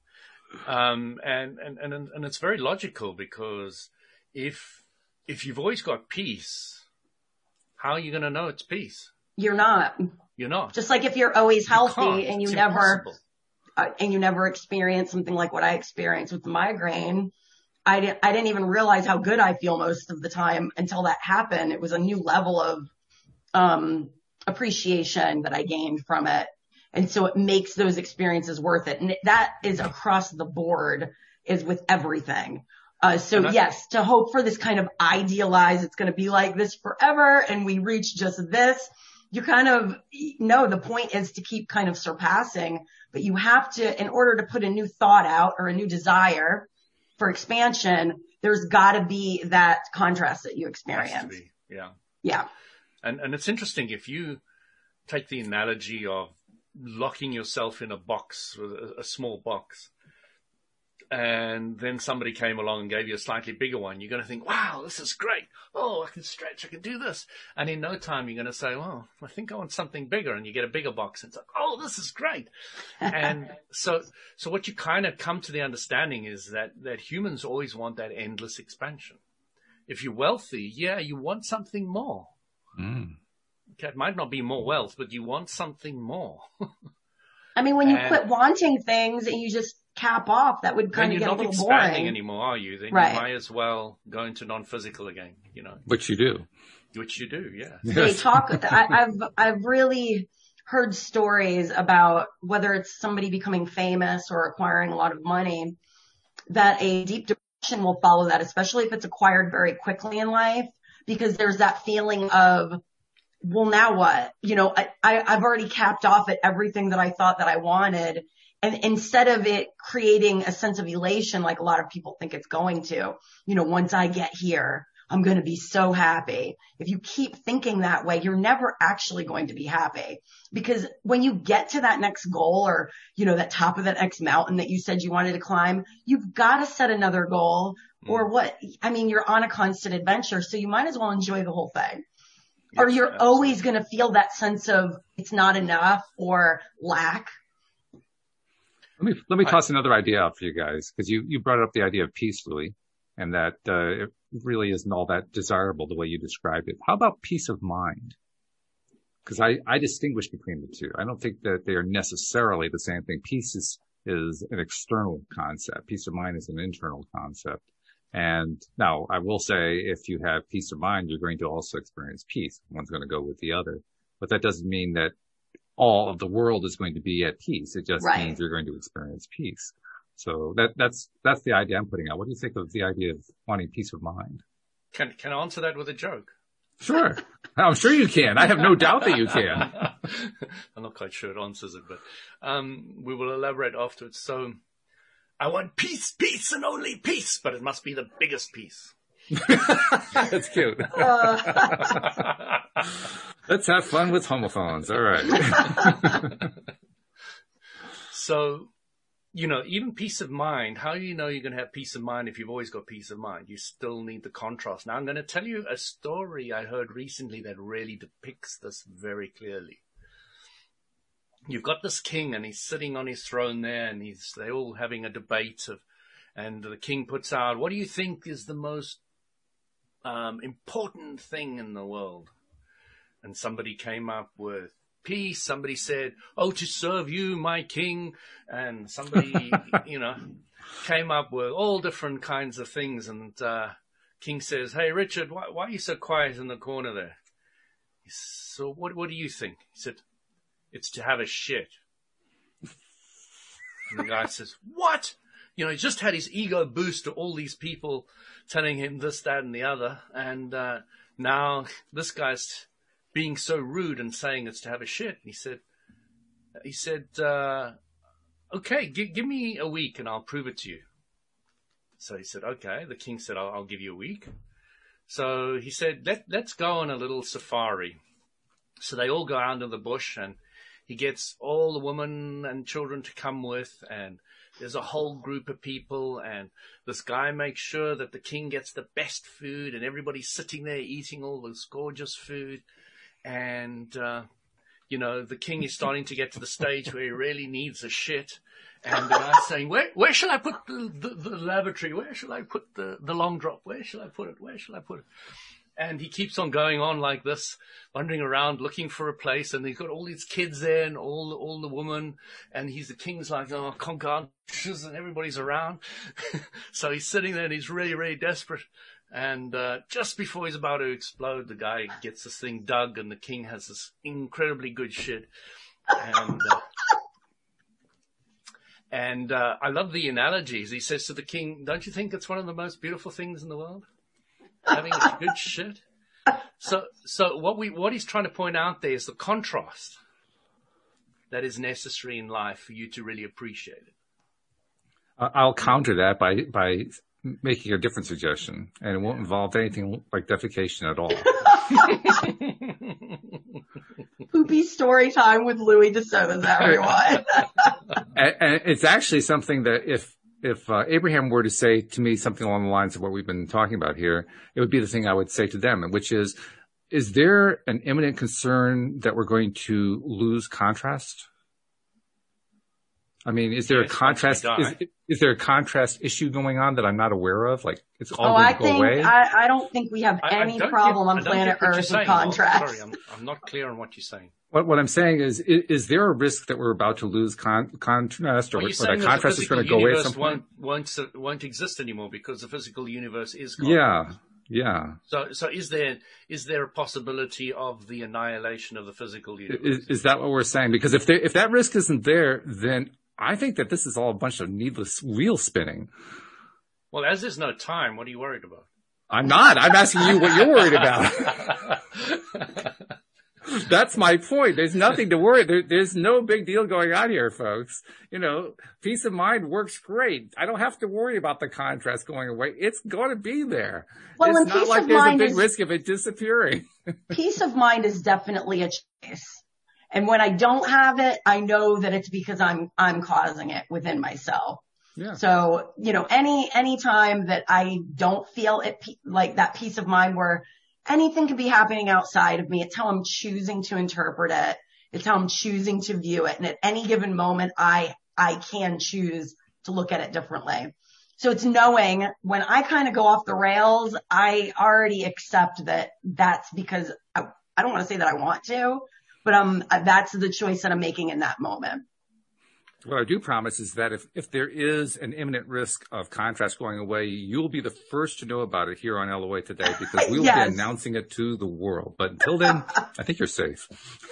Um, and, and, and, and it's very logical, because if, if you've always got peace, how are you going to know it's peace? You're not. You're not. Just like if you're always You healthy can't. and you It's never, impossible. uh, and you never experience something like what I experienced with the migraine. I didn't, I didn't even realize how good I feel most of the time until that happened. It was a new level of, um, appreciation that I gained from it. And so it makes those experiences worth it. And that is across the board, is with everything. Uh, so And I- yes, to hope for this kind of idealized, it's going to be like this forever and we reach just this. you kind of know the point is to keep kind of surpassing, but you have to, in order to put a new thought out or a new desire for expansion, there's got to be that contrast that you experience. Yeah. Yeah. And, and it's interesting if you take the analogy of locking yourself in a box, a, a small box, and then somebody came along and gave you a slightly bigger one, you're going to think, wow, this is great. Oh, I can stretch. I can do this. And in no time, you're going to say, well, I think I want something bigger. And you get a bigger box. And it's like, oh, this is great. And so, so what you kind of come to the understanding is that, that humans always want that endless expansion. If you're wealthy, yeah, you want something more. Mm. Okay, it might not be more wealth, but you want something more. I mean, when you and, quit wanting things and you just cap off, that would kind of get a little boring. You're not expanding anymore, are you? Then right. you might as well go into non-physical again, you know. Which you do. Which you do, yeah. They talk, I, I've, I've really heard stories about whether it's somebody becoming famous or acquiring a lot of money, that a deep depression will follow that, especially if it's acquired very quickly in life, because there's that feeling of, well, now what? You know, I, I, I've already capped off at everything that I thought that I wanted. And instead of it creating a sense of elation, like a lot of people think it's going to, you know, once I get here, I'm going to be so happy. If you keep thinking that way, you're never actually going to be happy, because when you get to that next goal, or, you know, that top of that next mountain that you said you wanted to climb, you've got to set another goal mm. or what? I mean, you're on a constant adventure, so you might as well enjoy the whole thing. Yes, or you're absolutely. always going to feel that sense of it's not enough or lack. Let me, let me toss another idea out for you guys, because you, you brought up the idea of peace, Louis, and that, uh, it really isn't all that desirable the way you described it. How about peace of mind? Because I, I distinguish between the two. I don't think that they are necessarily the same thing. Peace is, is an external concept. Peace of mind is an internal concept. And now I will say, if you have peace of mind, you're going to also experience peace. One's going to go with the other, but that doesn't mean that all of the world is going to be at peace. It just right. means you're going to experience peace. So that, that's, that's the idea I'm putting out. What do you think of the idea of wanting peace of mind? Can, can I answer that with a joke? Sure. I'm sure you can. I have no doubt that you can. I'm not quite sure it answers it, but, um, we will elaborate afterwards. So I want peace, peace and only peace, but it must be the biggest piece. That's cute. Uh. Let's have fun with homophones. All right. So, you know, even peace of mind, how do you know you're going to have peace of mind if you've always got peace of mind? You still need the contrast. Now, I'm going to tell you a story I heard recently that really depicts this very clearly. You've got this king, and he's sitting on his throne there, and he's they're all having a debate of, and the king puts out, what do you think is the most um, important thing in the world? And somebody came up with peace. Somebody said, oh, to serve you, my king. And somebody, you know, came up with all different kinds of things. And uh, king says, hey, Richard, why, why are you so quiet in the corner there? He says, so what, what do you think? He said, it's to have a shit. And the guy says, what? You know, he just had his ego boost to all these people telling him this, that, and the other. And uh, now this guy's being so rude and saying it's to have a shit. And he said, he said, uh, okay, g- give me a week and I'll prove it to you. So he said, okay. The king said, I'll, I'll give you a week. So he said, Let, let's go on a little safari. So they all go out into the bush, and he gets all the women and children to come with, and there's a whole group of people, and this guy makes sure that the king gets the best food, and everybody's sitting there eating all this gorgeous food. And, uh, you know, the king is starting to get to the stage where he really needs a shit. And the guy's saying, where, where shall I put the, the, the lavatory? Where shall I put the, the long drop? Where shall I put it? Where shall I put it? And he keeps on going on like this, wandering around looking for a place. And he's got all these kids there and all, all the women. And he's the king's like, oh, concarches, and everybody's around. So he's sitting there and he's really, really desperate. And uh, just before he's about to explode, the guy gets this thing dug, and the king has this incredibly good shit. And uh, and uh, I love the analogies. He says to the king, don't you think it's one of the most beautiful things in the world? Having a good shit? So, so what we, what he's trying to point out there is the contrast that is necessary in life for you to really appreciate it. I'll counter that by, by making a different suggestion, and it won't involve anything like defecation at all. Poopy story time with Louis DeSouza, everyone. and, and it's actually something that if, if uh, Abraham were to say to me something along the lines of what we've been talking about here, it would be the thing I would say to them, which is, is there an imminent concern that we're going to lose contrast? I mean, is there yes, a contrast? Is, is there a contrast issue going on that I'm not aware of? Like, it's all oh, going I to go think, away? I, I don't think we have I, any I problem get, on planet Earth with contrast. Oh, sorry, I'm, I'm not clear on what you're saying. What, what I'm saying is, is, is there a risk that we're about to lose con, contrast, or, or that contrast is going to go away at some point? Won't, won't, won't exist anymore because the physical universe is gone. Yeah, yeah. So, so is there is there a possibility of the annihilation of the physical universe? Is, is that what we're saying? Because if there, if that risk isn't there, then I think that this is all a bunch of needless wheel spinning. Well, as there's no time, what are you worried about? I'm not. I'm asking you what you're worried about. That's my point. There's nothing to worry. There, there's no big deal going on here, folks. You know, peace of mind works great. I don't have to worry about the contrast going away. It's going to be there. Well, it's not like there's a big is, risk of it disappearing. Peace of mind is definitely a choice. And when I don't have it, I know that it's because I'm, I'm causing it within myself. Yeah. So, you know, any, any time that I don't feel it, like that peace of mind where anything could be happening outside of me, it's how I'm choosing to interpret it. It's how I'm choosing to view it. And at any given moment, I, I can choose to look at it differently. So it's knowing when I kind of go off the rails, I already accept that that's because I, I don't want to say that I want to, but um, that's the choice that I'm making in that moment. What I do promise is that if, if there is an imminent risk of contrast going away, you'll be the first to know about it here on L O A Today, because we'll yes. be announcing it to the world. But until then, I think you're safe.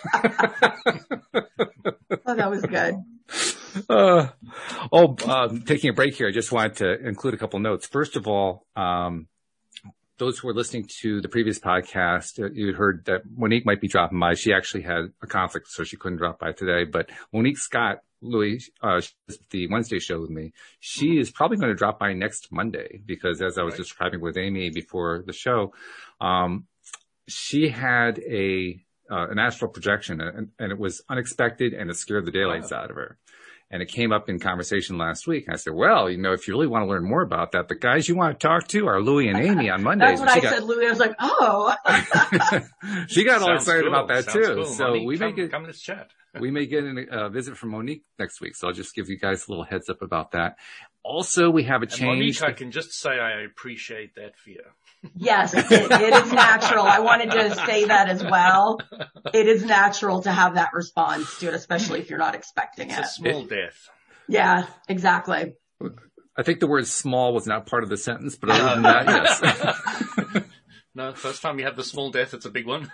Oh, that was good. Uh, oh, um, taking a break here, I just wanted to include a couple notes. First of all, um, those who were listening to the previous podcast, uh, you heard that Monique might be dropping by. She actually had a conflict, so she couldn't drop by today. But Monique Scott, Louis, uh, the Wednesday show with me, she is probably going to drop by next Monday because, as I was right. describing with Amy before the show, um, she had a uh, an astral projection, and, and it was unexpected, and it scared the daylights wow. out of her. And it came up in conversation last week. I said, well, you know, if you really want to learn more about that, the guys you want to talk to are Louis and Amy on Mondays. That's what I got, said, Louis. I was like, oh. She got all Sounds excited cool. about that, Sounds too. Cool. So Monique, we come, may get, come let's chat. we may get a uh, visit from Monique next week. So I'll just give you guys a little heads up about that. Also, we have a change. And Monique, I can just say I appreciate that fear. Yes, it, it is natural. I wanted to say that as well. It is natural to have that response to it, especially if you're not expecting it's it. It's a small it, death. Yeah, exactly. I think the word small was not part of the sentence, but other than that, yes. No, first time you have the small death, it's a big one.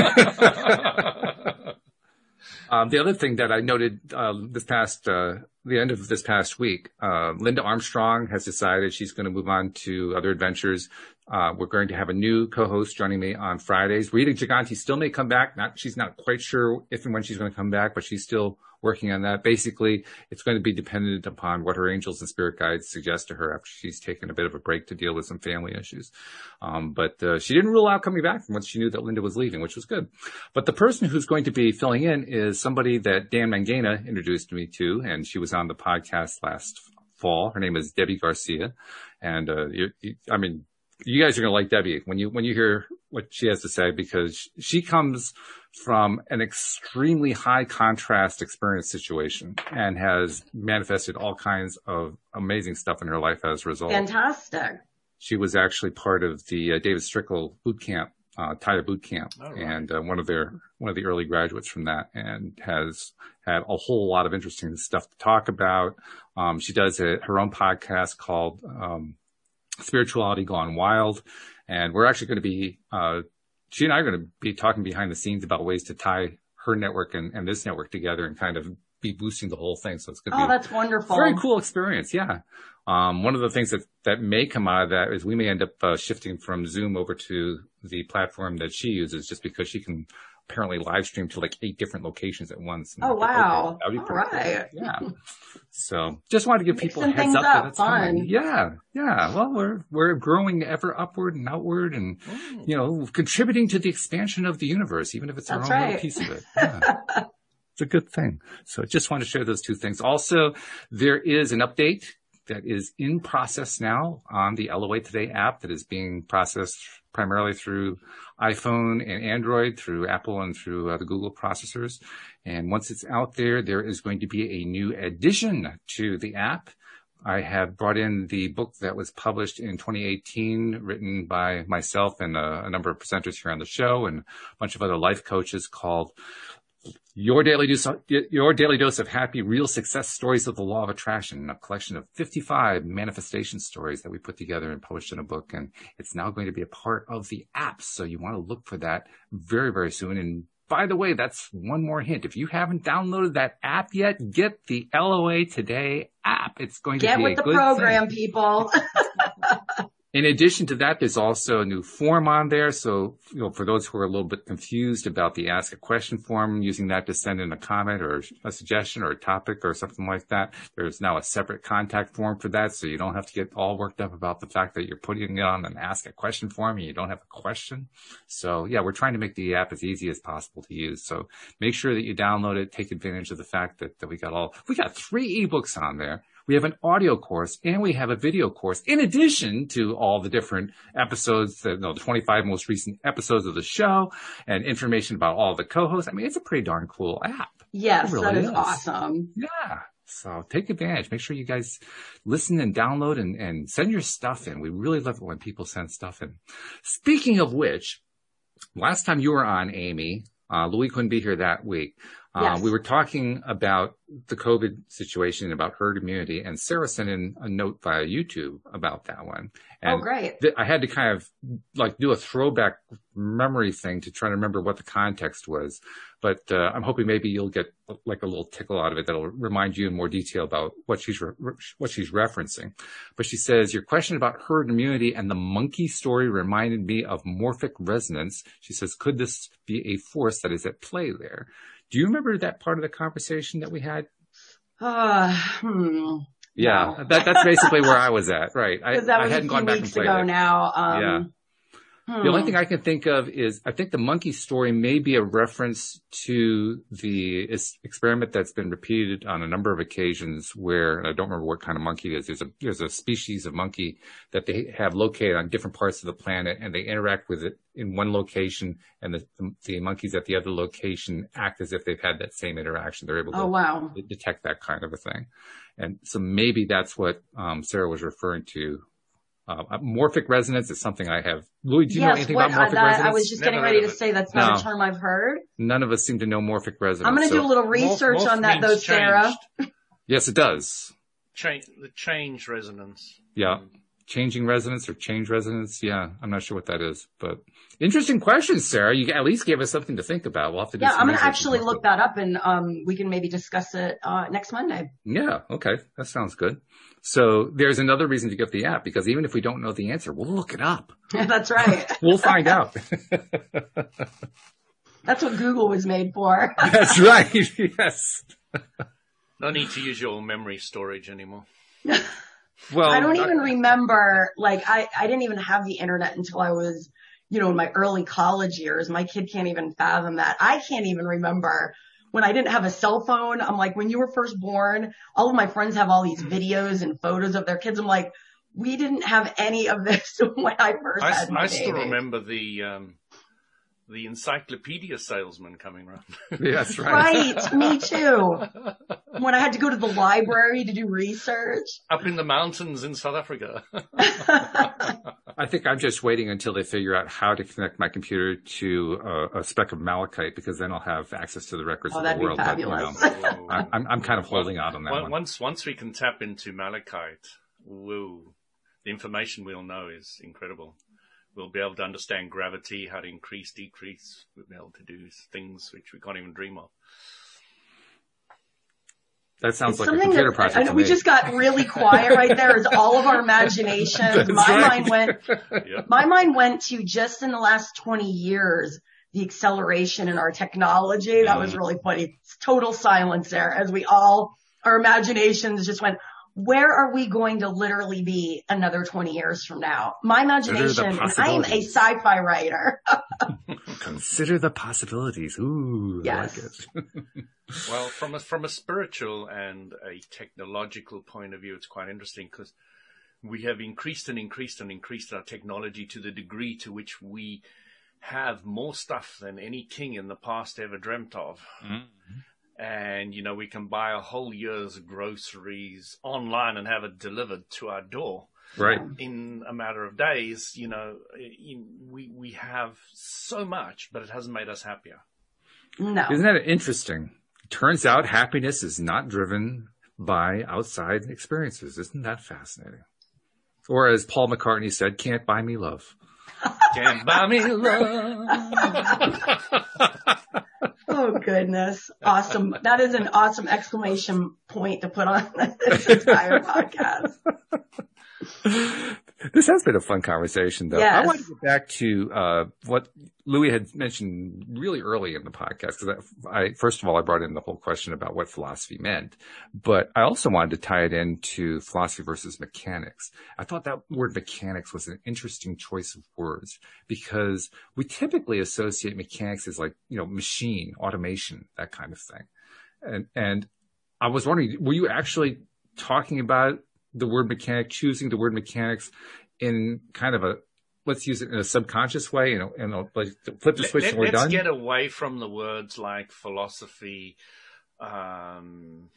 um, the other thing that I noted uh, this past, uh, the end of this past week, uh, Linda Armstrong has decided she's going to move on to other adventures. Uh, we're going to have a new co-host joining me on Fridays. Rita Giganti still may come back. Not, she's not quite sure if and when she's going to come back, but she's still working on that. Basically, it's going to be dependent upon what her angels and spirit guides suggest to her after she's taken a bit of a break to deal with some family issues. Um, but uh, she didn't rule out coming back once she knew that Linda was leaving, which was good. But the person who's going to be filling in is somebody that Dan Mangana introduced me to, and she was on the podcast last fall. Her name is Debbie Garcia. And, uh, you, you, I mean, you guys are going to like Debbie when you, when you hear what she has to say, because she comes from an extremely high contrast experience situation and has manifested all kinds of amazing stuff in her life as a result. Fantastic. She was actually part of the uh, David Strickle boot camp, uh, Tida boot camp, oh, right. and uh, one of their, one of the early graduates from that, and has had a whole lot of interesting stuff to talk about. Um, she does a, her own podcast called, um, Spirituality Gone Wild. And we're actually going to be, uh, she and I are going to be talking behind the scenes about ways to tie her network and, and this network together and kind of be boosting the whole thing. So it's going to oh, be that's wonderful. Very cool experience. Yeah. Um, one of the things that, that may come out of that is we may end up uh, shifting from Zoom over to the platform that she uses just because she can apparently live stream to like eight different locations at once. And oh, wow. Okay, that'd be All pretty right. cool. Yeah. So just wanted to give people a Mixing heads things up that up, that's fun. coming. Yeah. Yeah. Well, we're, we're growing ever upward and outward and, Mm. you know, contributing to the expansion of the universe, even if it's our That's own right. little piece of it. Yeah. It's a good thing. So just want to share those two things. Also, there is an update that is in process now on the L O A Today app that is being processed primarily through iPhone and Android, through Apple and through uh, the Google processors. And once it's out there, there is going to be a new addition to the app. I have brought in the book that was published in twenty eighteen, written by myself and a, a number of presenters here on the show and a bunch of other life coaches, called Your Daily Dose, Your Daily Dose of Happy, Real Success Stories of the Law of Attraction, a collection of fifty-five manifestation stories that we put together and published in a book. And it's now going to be a part of the app. So you want to look for that very, very soon. And by the way, that's one more hint. If you haven't downloaded that app yet, get the L O A Today app. It's going to Get be a with the good program, thing. people. In addition to that, there's also a new form on there. So, you know, for those who are a little bit confused about the Ask a Question form, using that to send in a comment or a suggestion or a topic or something like that, there's now a separate contact form for that. So you don't have to get all worked up about the fact that you're putting it on an Ask a Question form and you don't have a question. So yeah, we're trying to make the app as easy as possible to use. So make sure that you download it, take advantage of the fact that, that we got all, we got three ebooks on there. We have an audio course and we have a video course in addition to all the different episodes, the, you know, the twenty-five most recent episodes of the show and information about all the co-hosts. I mean, it's a pretty darn cool app. Yes, It really that is, is. awesome. Yeah. So take advantage. Make sure you guys listen and download and, and send your stuff in. We really love it when people send stuff in. Speaking of which, last time you were on, Amy, uh, Louis couldn't be here that week. Yes. Uh, we were talking about the COVID situation, about herd immunity, and Sarah sent in a note via YouTube about that one. And Oh, great. th- I had to kind of like do a throwback memory thing to try to remember what the context was. But uh, I'm hoping maybe you'll get like a little tickle out of it that'll remind you in more detail about what she's re- what she's referencing. But she says, your question about herd immunity and the monkey story reminded me of morphic resonance. She says, could this be a force that is at play there? Do you remember that part of the conversation that we had? Uh, hmm. Yeah, No. that, that's basically where I was at. Right. I, Because that I was a hadn't few gone back and weeks played ago it. now. Um, Yeah. hmm. The only thing I can think of is I think the monkey story may be a reference to the is- experiment that's been repeated on a number of occasions where, and I don't remember what kind of monkey it is. There's a, there's a species of monkey that they have located on different parts of the planet and they interact with it in one location and the, the, the monkeys at the other location act as if they've had that same interaction. They're able to Oh, wow. detect that kind of a thing. And so maybe that's what um, Sarah was referring to. Uh, morphic resonance is something I have. Louis, do you know Yes, anything what, about uh, morphic that, resonance? I was just Never getting heard ready of to it. say that's not No. a term I've heard. None of us seem to know morphic resonance. I'm going to so- do a little Morph- research morph on that, though, means Sarah. changed. Yes, it does. Cha- the change resonance. Yeah. Changing resonance or change resonance. Yeah. I'm not sure what that is, but interesting question, Sarah. You at least gave us something to think about. We'll have to do Yeah, some I'm going to research actually and look that up and um, we can maybe discuss it uh, next Monday. Yeah. Okay. That sounds good. So there's another reason to get the app because even if we don't know the answer, we'll look it up. That's right. We'll find out. That's what Google was made for. That's right. Yes. No need to use your memory storage anymore. Well, I don't even remember, like, I, I didn't even have the internet until I was, you know, in my early college years. My kid can't even fathom that. I can't even remember when I didn't have a cell phone. I'm like, when you were first born, all of my friends have all these videos and photos of their kids. I'm like, we didn't have any of this when I first I, had my I still baby. remember the um, the encyclopedia salesman coming around. That's right. Right, me too. When I had to go to the library to do research. Up in the mountains in South Africa. I think I'm just waiting until they figure out how to connect my computer to a, a speck of malachite because then I'll have access to the records Oh, of the that'd be world. But, you know, fabulous. I'm, I'm, I'm kind of holding out on that Once- one. Once once we can tap into malachite, whoa, the information we'll know is incredible. We'll be able to understand gravity, how to increase, decrease. We'll be able to do things which we can't even dream of. That sounds It's like a something computer that, project I, to we me. just got really quiet right there as all of our imaginations. My right. mind went, Yep. my mind went to just in the last twenty years, the acceleration in our technology. That was really funny. It's total silence there as we all, our imaginations just went, where are we going to literally be another twenty years from now? My imagination, and I am a sci-fi writer. Consider the possibilities. Ooh, Yes. I like it. Well, from a, from a spiritual and a technological point of view, it's quite interesting because we have increased and increased and increased our technology to the degree to which we have more stuff than any king in the past ever dreamt of. Mm-hmm. And, you know, we can buy a whole year's groceries online and have it delivered to our door. Right. In a matter of days. You know, in, we, we have so much, but it hasn't made us happier. No. Isn't that interesting? Turns out happiness is not driven by outside experiences. Isn't that fascinating? Or as Paul McCartney said, can't buy me love. Can't buy me love. Oh, goodness. Awesome. That is an awesome exclamation point to put on this entire podcast. This has been a fun conversation, though. Yes. I want to get back to uh, what Louis had mentioned really early in the podcast, because I, I, first of all, I brought in the whole question about what philosophy meant, but I also wanted to tie it into philosophy versus mechanics. I thought that word mechanics was an interesting choice of words, because we typically associate mechanics as like, you know, machine, automation, that kind of thing. And, and I was wondering, were you actually talking about the word mechanic, choosing the word mechanics in kind of a, let's use it in a subconscious way, you know, and like flip the switch Let, and we're let's done? get away from the words like philosophy, um,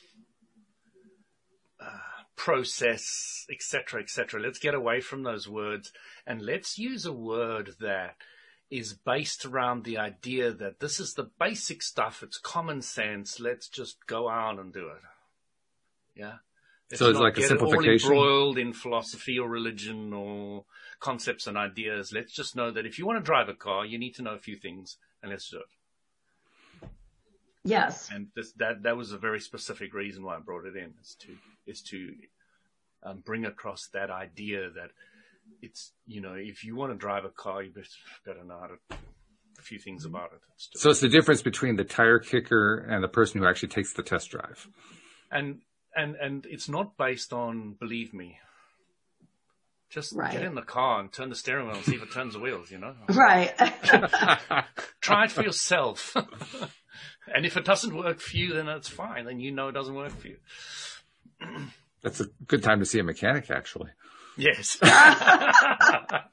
uh, process, et cetera, et cetera. Let's get away from those words and let's use a word that is based around the idea that this is the basic stuff. It's common sense. Let's just go out and do it. Yeah. Let's so it's not like a get simplification. All embroiled in philosophy or religion or concepts and ideas. Let's just know that if you want to drive a car, you need to know a few things, and let's do it. Yes. And this, that that was a very specific reason why I brought it in, is to is to um, bring across that idea that it's, you know, if you want to drive a car, you better know how to, a few things about it. It's so it's the difference between the tire kicker and the person who actually takes the test drive. And and and it's not based on believe me. Just right. Get in the car and turn the steering wheel and see if it turns the wheels, you know? Right. Try it for yourself. And if it doesn't work for you, then it's fine. Then you know it doesn't work for you. That's a good time to see a mechanic, actually. Yes. Yeah.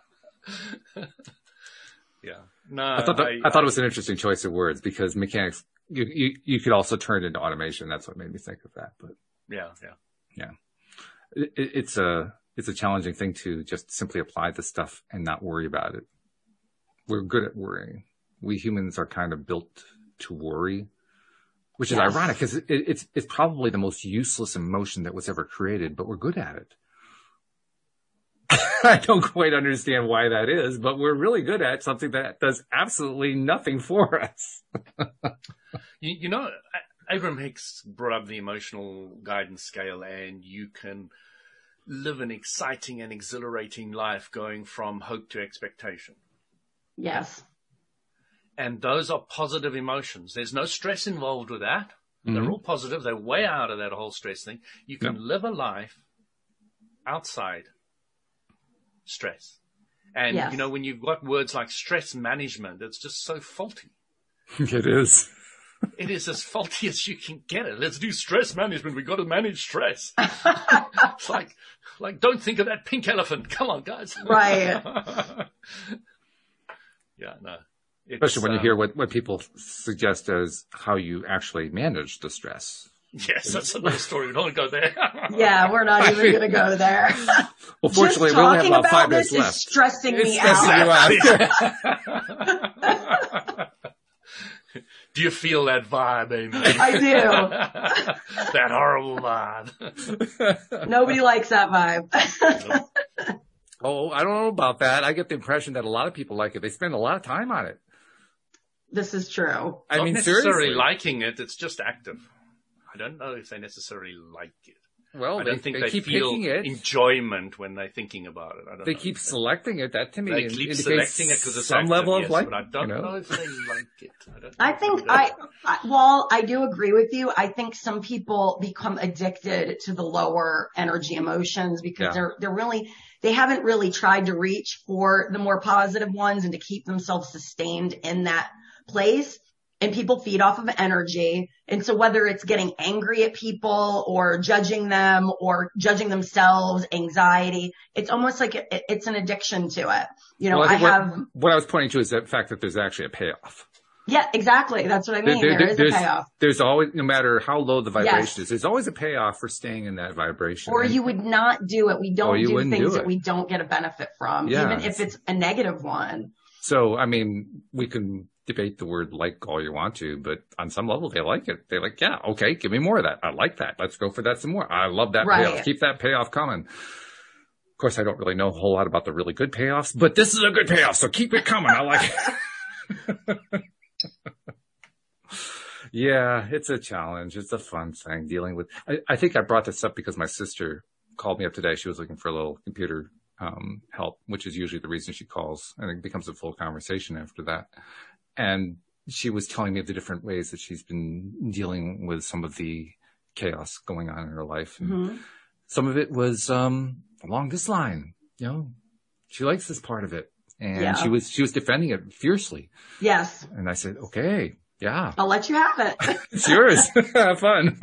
No, I thought that, I, I thought I, it was an interesting choice of words, because mechanics, you, you, you could also turn it into automation. That's what made me think of that. But yeah, yeah. Yeah. It, it, it's a, it's a challenging thing to just simply apply the stuff and not worry about it. We're good at worrying. We humans are kind of built to worry, which is yes. ironic, because it, it's, it's probably the most useless emotion that was ever created, but we're good at it. I don't quite understand why that is, but we're really good at something that does absolutely nothing for us. you, you know, Abraham Hicks brought up the emotional guidance scale, and you can live an exciting and exhilarating life going from hope to expectation. Yes. And those are positive emotions. There's no stress involved with that. Mm-hmm. They're all positive. They're way out of that whole stress thing. You can yep. live a life outside stress. And, yes. you know, when you've got words like stress management, it's just so faulty. It is. It is as faulty as you can get it. Let's do stress management. We've got to manage stress. It's like, like, don't think of that pink elephant. Come on, guys. Right. Yeah, no. It's, Especially when you um, hear what, what people suggest as how you actually manage the stress. Yes, that's another story. We don't want to go there. Yeah, we're not even going to go there. Well, fortunately, Just we only have talking about about five minutes this left. is stressing It's me stressing out. you out. Do you feel that vibe, Amy? I do. That horrible vibe. Nobody likes that vibe. Oh, I don't know about that. I get the impression that a lot of people like it. They spend a lot of time on it. This is true. I Not mean, necessarily seriously. liking it. It's just active. I don't know if they necessarily like it. Well, I they, don't think they, they, keep feel picking it. enjoyment when they're thinking about it. I don't They know. keep selecting it. That to me They in- keep indicates selecting it because it's some active, level yes, of like, but I don't you know. know if they like it. I, don't I know think if they I, like it. I, while I do agree with you, I think some people become addicted to the lower energy emotions because Yeah. they're, they're really, they haven't really tried to reach for the more positive ones and to keep themselves sustained in that place. And people feed off of energy. And so whether it's getting angry at people or judging them or judging themselves, anxiety, it's almost like it, it's an addiction to it. You know, Well, I, I think have, what, what I was pointing to is the fact that there's actually a payoff. yeah, exactly. That's what I mean. There- there is a there's, payoff. There's always, no matter how low the vibration Yes. is, there's always a payoff for staying in that vibration. Or And- you would not do it. We don't Or you do wouldn't things do that it. we don't get a benefit from, Yeah. even if it's a negative one. So, I mean, we can debate the word like all you want to, but on some level they like it. They're like, yeah, okay, give me more of that. I like that. Let's go for that some more. I love that Right. payoff. Keep that payoff coming. Of course, I don't really know a whole lot about the really good payoffs, but this is a good payoff, so keep it coming. I like it. Yeah, it's a challenge. It's a fun thing dealing with. I, I think I brought this up because my sister called me up today. She was looking for a little computer um, help, which is usually the reason she calls, and it becomes a full conversation after that. And she was telling me of the different ways that she's been dealing with some of the chaos going on in her life. And Mm-hmm. some of it was um, along this line. You know, she likes this part of it, and Yeah. she was she was defending it fiercely. Yes. And I said, okay, yeah. I'll let you have it. It's yours. Have fun.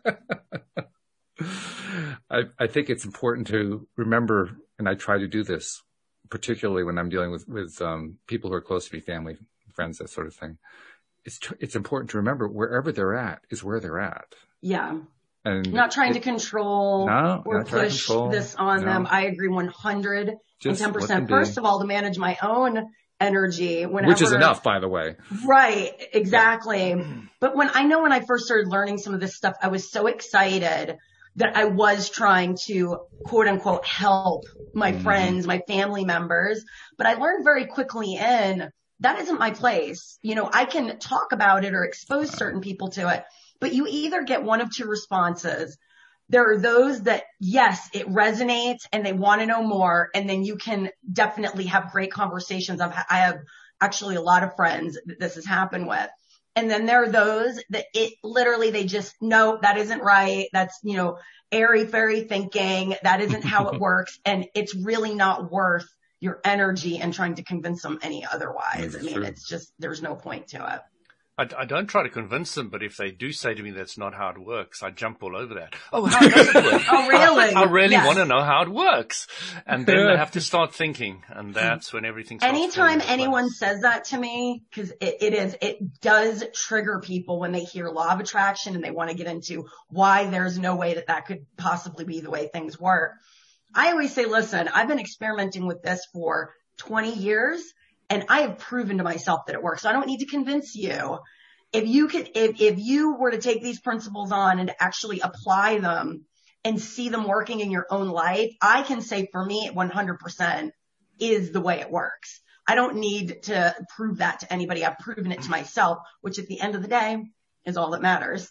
I, I think it's important to remember, and I try to do this, particularly when I'm dealing with, with um, people who are close to me, family, friends, that sort of thing. It's tr- it's important to remember wherever they're at is where they're at. Yeah. And Not trying it- to control No, or not trying to push control. this on No. them. I agree one hundred Just ten let percent. them be. First of all, to manage my own energy whenever. Which is enough, by the way. Right, exactly. But when I know when I first started learning some of this stuff, I was so excited that I was trying to quote unquote help my Mhm. friends, my family members. But I learned very quickly in that isn't my place. You know, I can talk about it or expose certain people to it, but you either get one of two responses. There are those that, yes, it resonates and they want to know more. And then you can definitely have great conversations. I've, I have actually a lot of friends that this has happened with. And then there are those that it literally, they just, no, that isn't right. That's, you know, airy fairy thinking. That isn't how it works. And it's really not worth your energy and trying to convince them any otherwise. I mean, True. it's just, there's no point to it. I, I don't try to convince them, but if they do say to me that's not how it works, I jump all over that. Oh, how does it work? Oh, really? I, I really Yes. want to know how it works. And then they have to start thinking, and that's when everything starts Anytime falling into anyone place. says that to me, because it, it is, it does trigger people when they hear law of attraction and they want to get into why there's no way that that could possibly be the way things work. I always say, listen, I've been experimenting with this for twenty years and I have proven to myself that it works. So I don't need to convince you. If you could, if, if you were to take these principles on and to actually apply them and see them working in your own life, I can say for me, one hundred percent is the way it works. I don't need to prove that to anybody. I've proven it to myself, which at the end of the day is all that matters.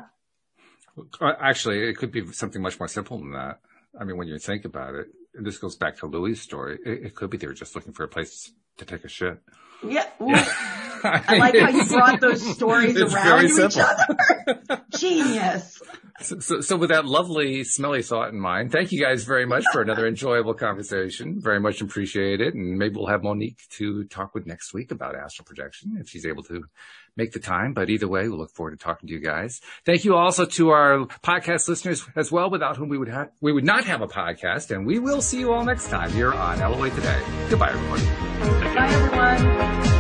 Uh, Actually, it could be something much more simple than that. I mean, when you think about it, and this goes back to Louis' story, it, it could be they were just looking for a place to take a shit. Yeah. Ooh. I like how you brought those stories It's around very to simple. each other. Genius. So, so, so with that lovely, smelly thought in mind, thank you guys very much for another enjoyable conversation. Very much appreciated. And maybe we'll have Monique to talk with next week about astral projection if she's able to make the time. But either way, we look forward to talking to you guys. Thank you also to our podcast listeners as well, without whom we would have, we would not have a podcast. And we will see you all next time here on L O A Today. Goodbye, everybody. Bye, everyone.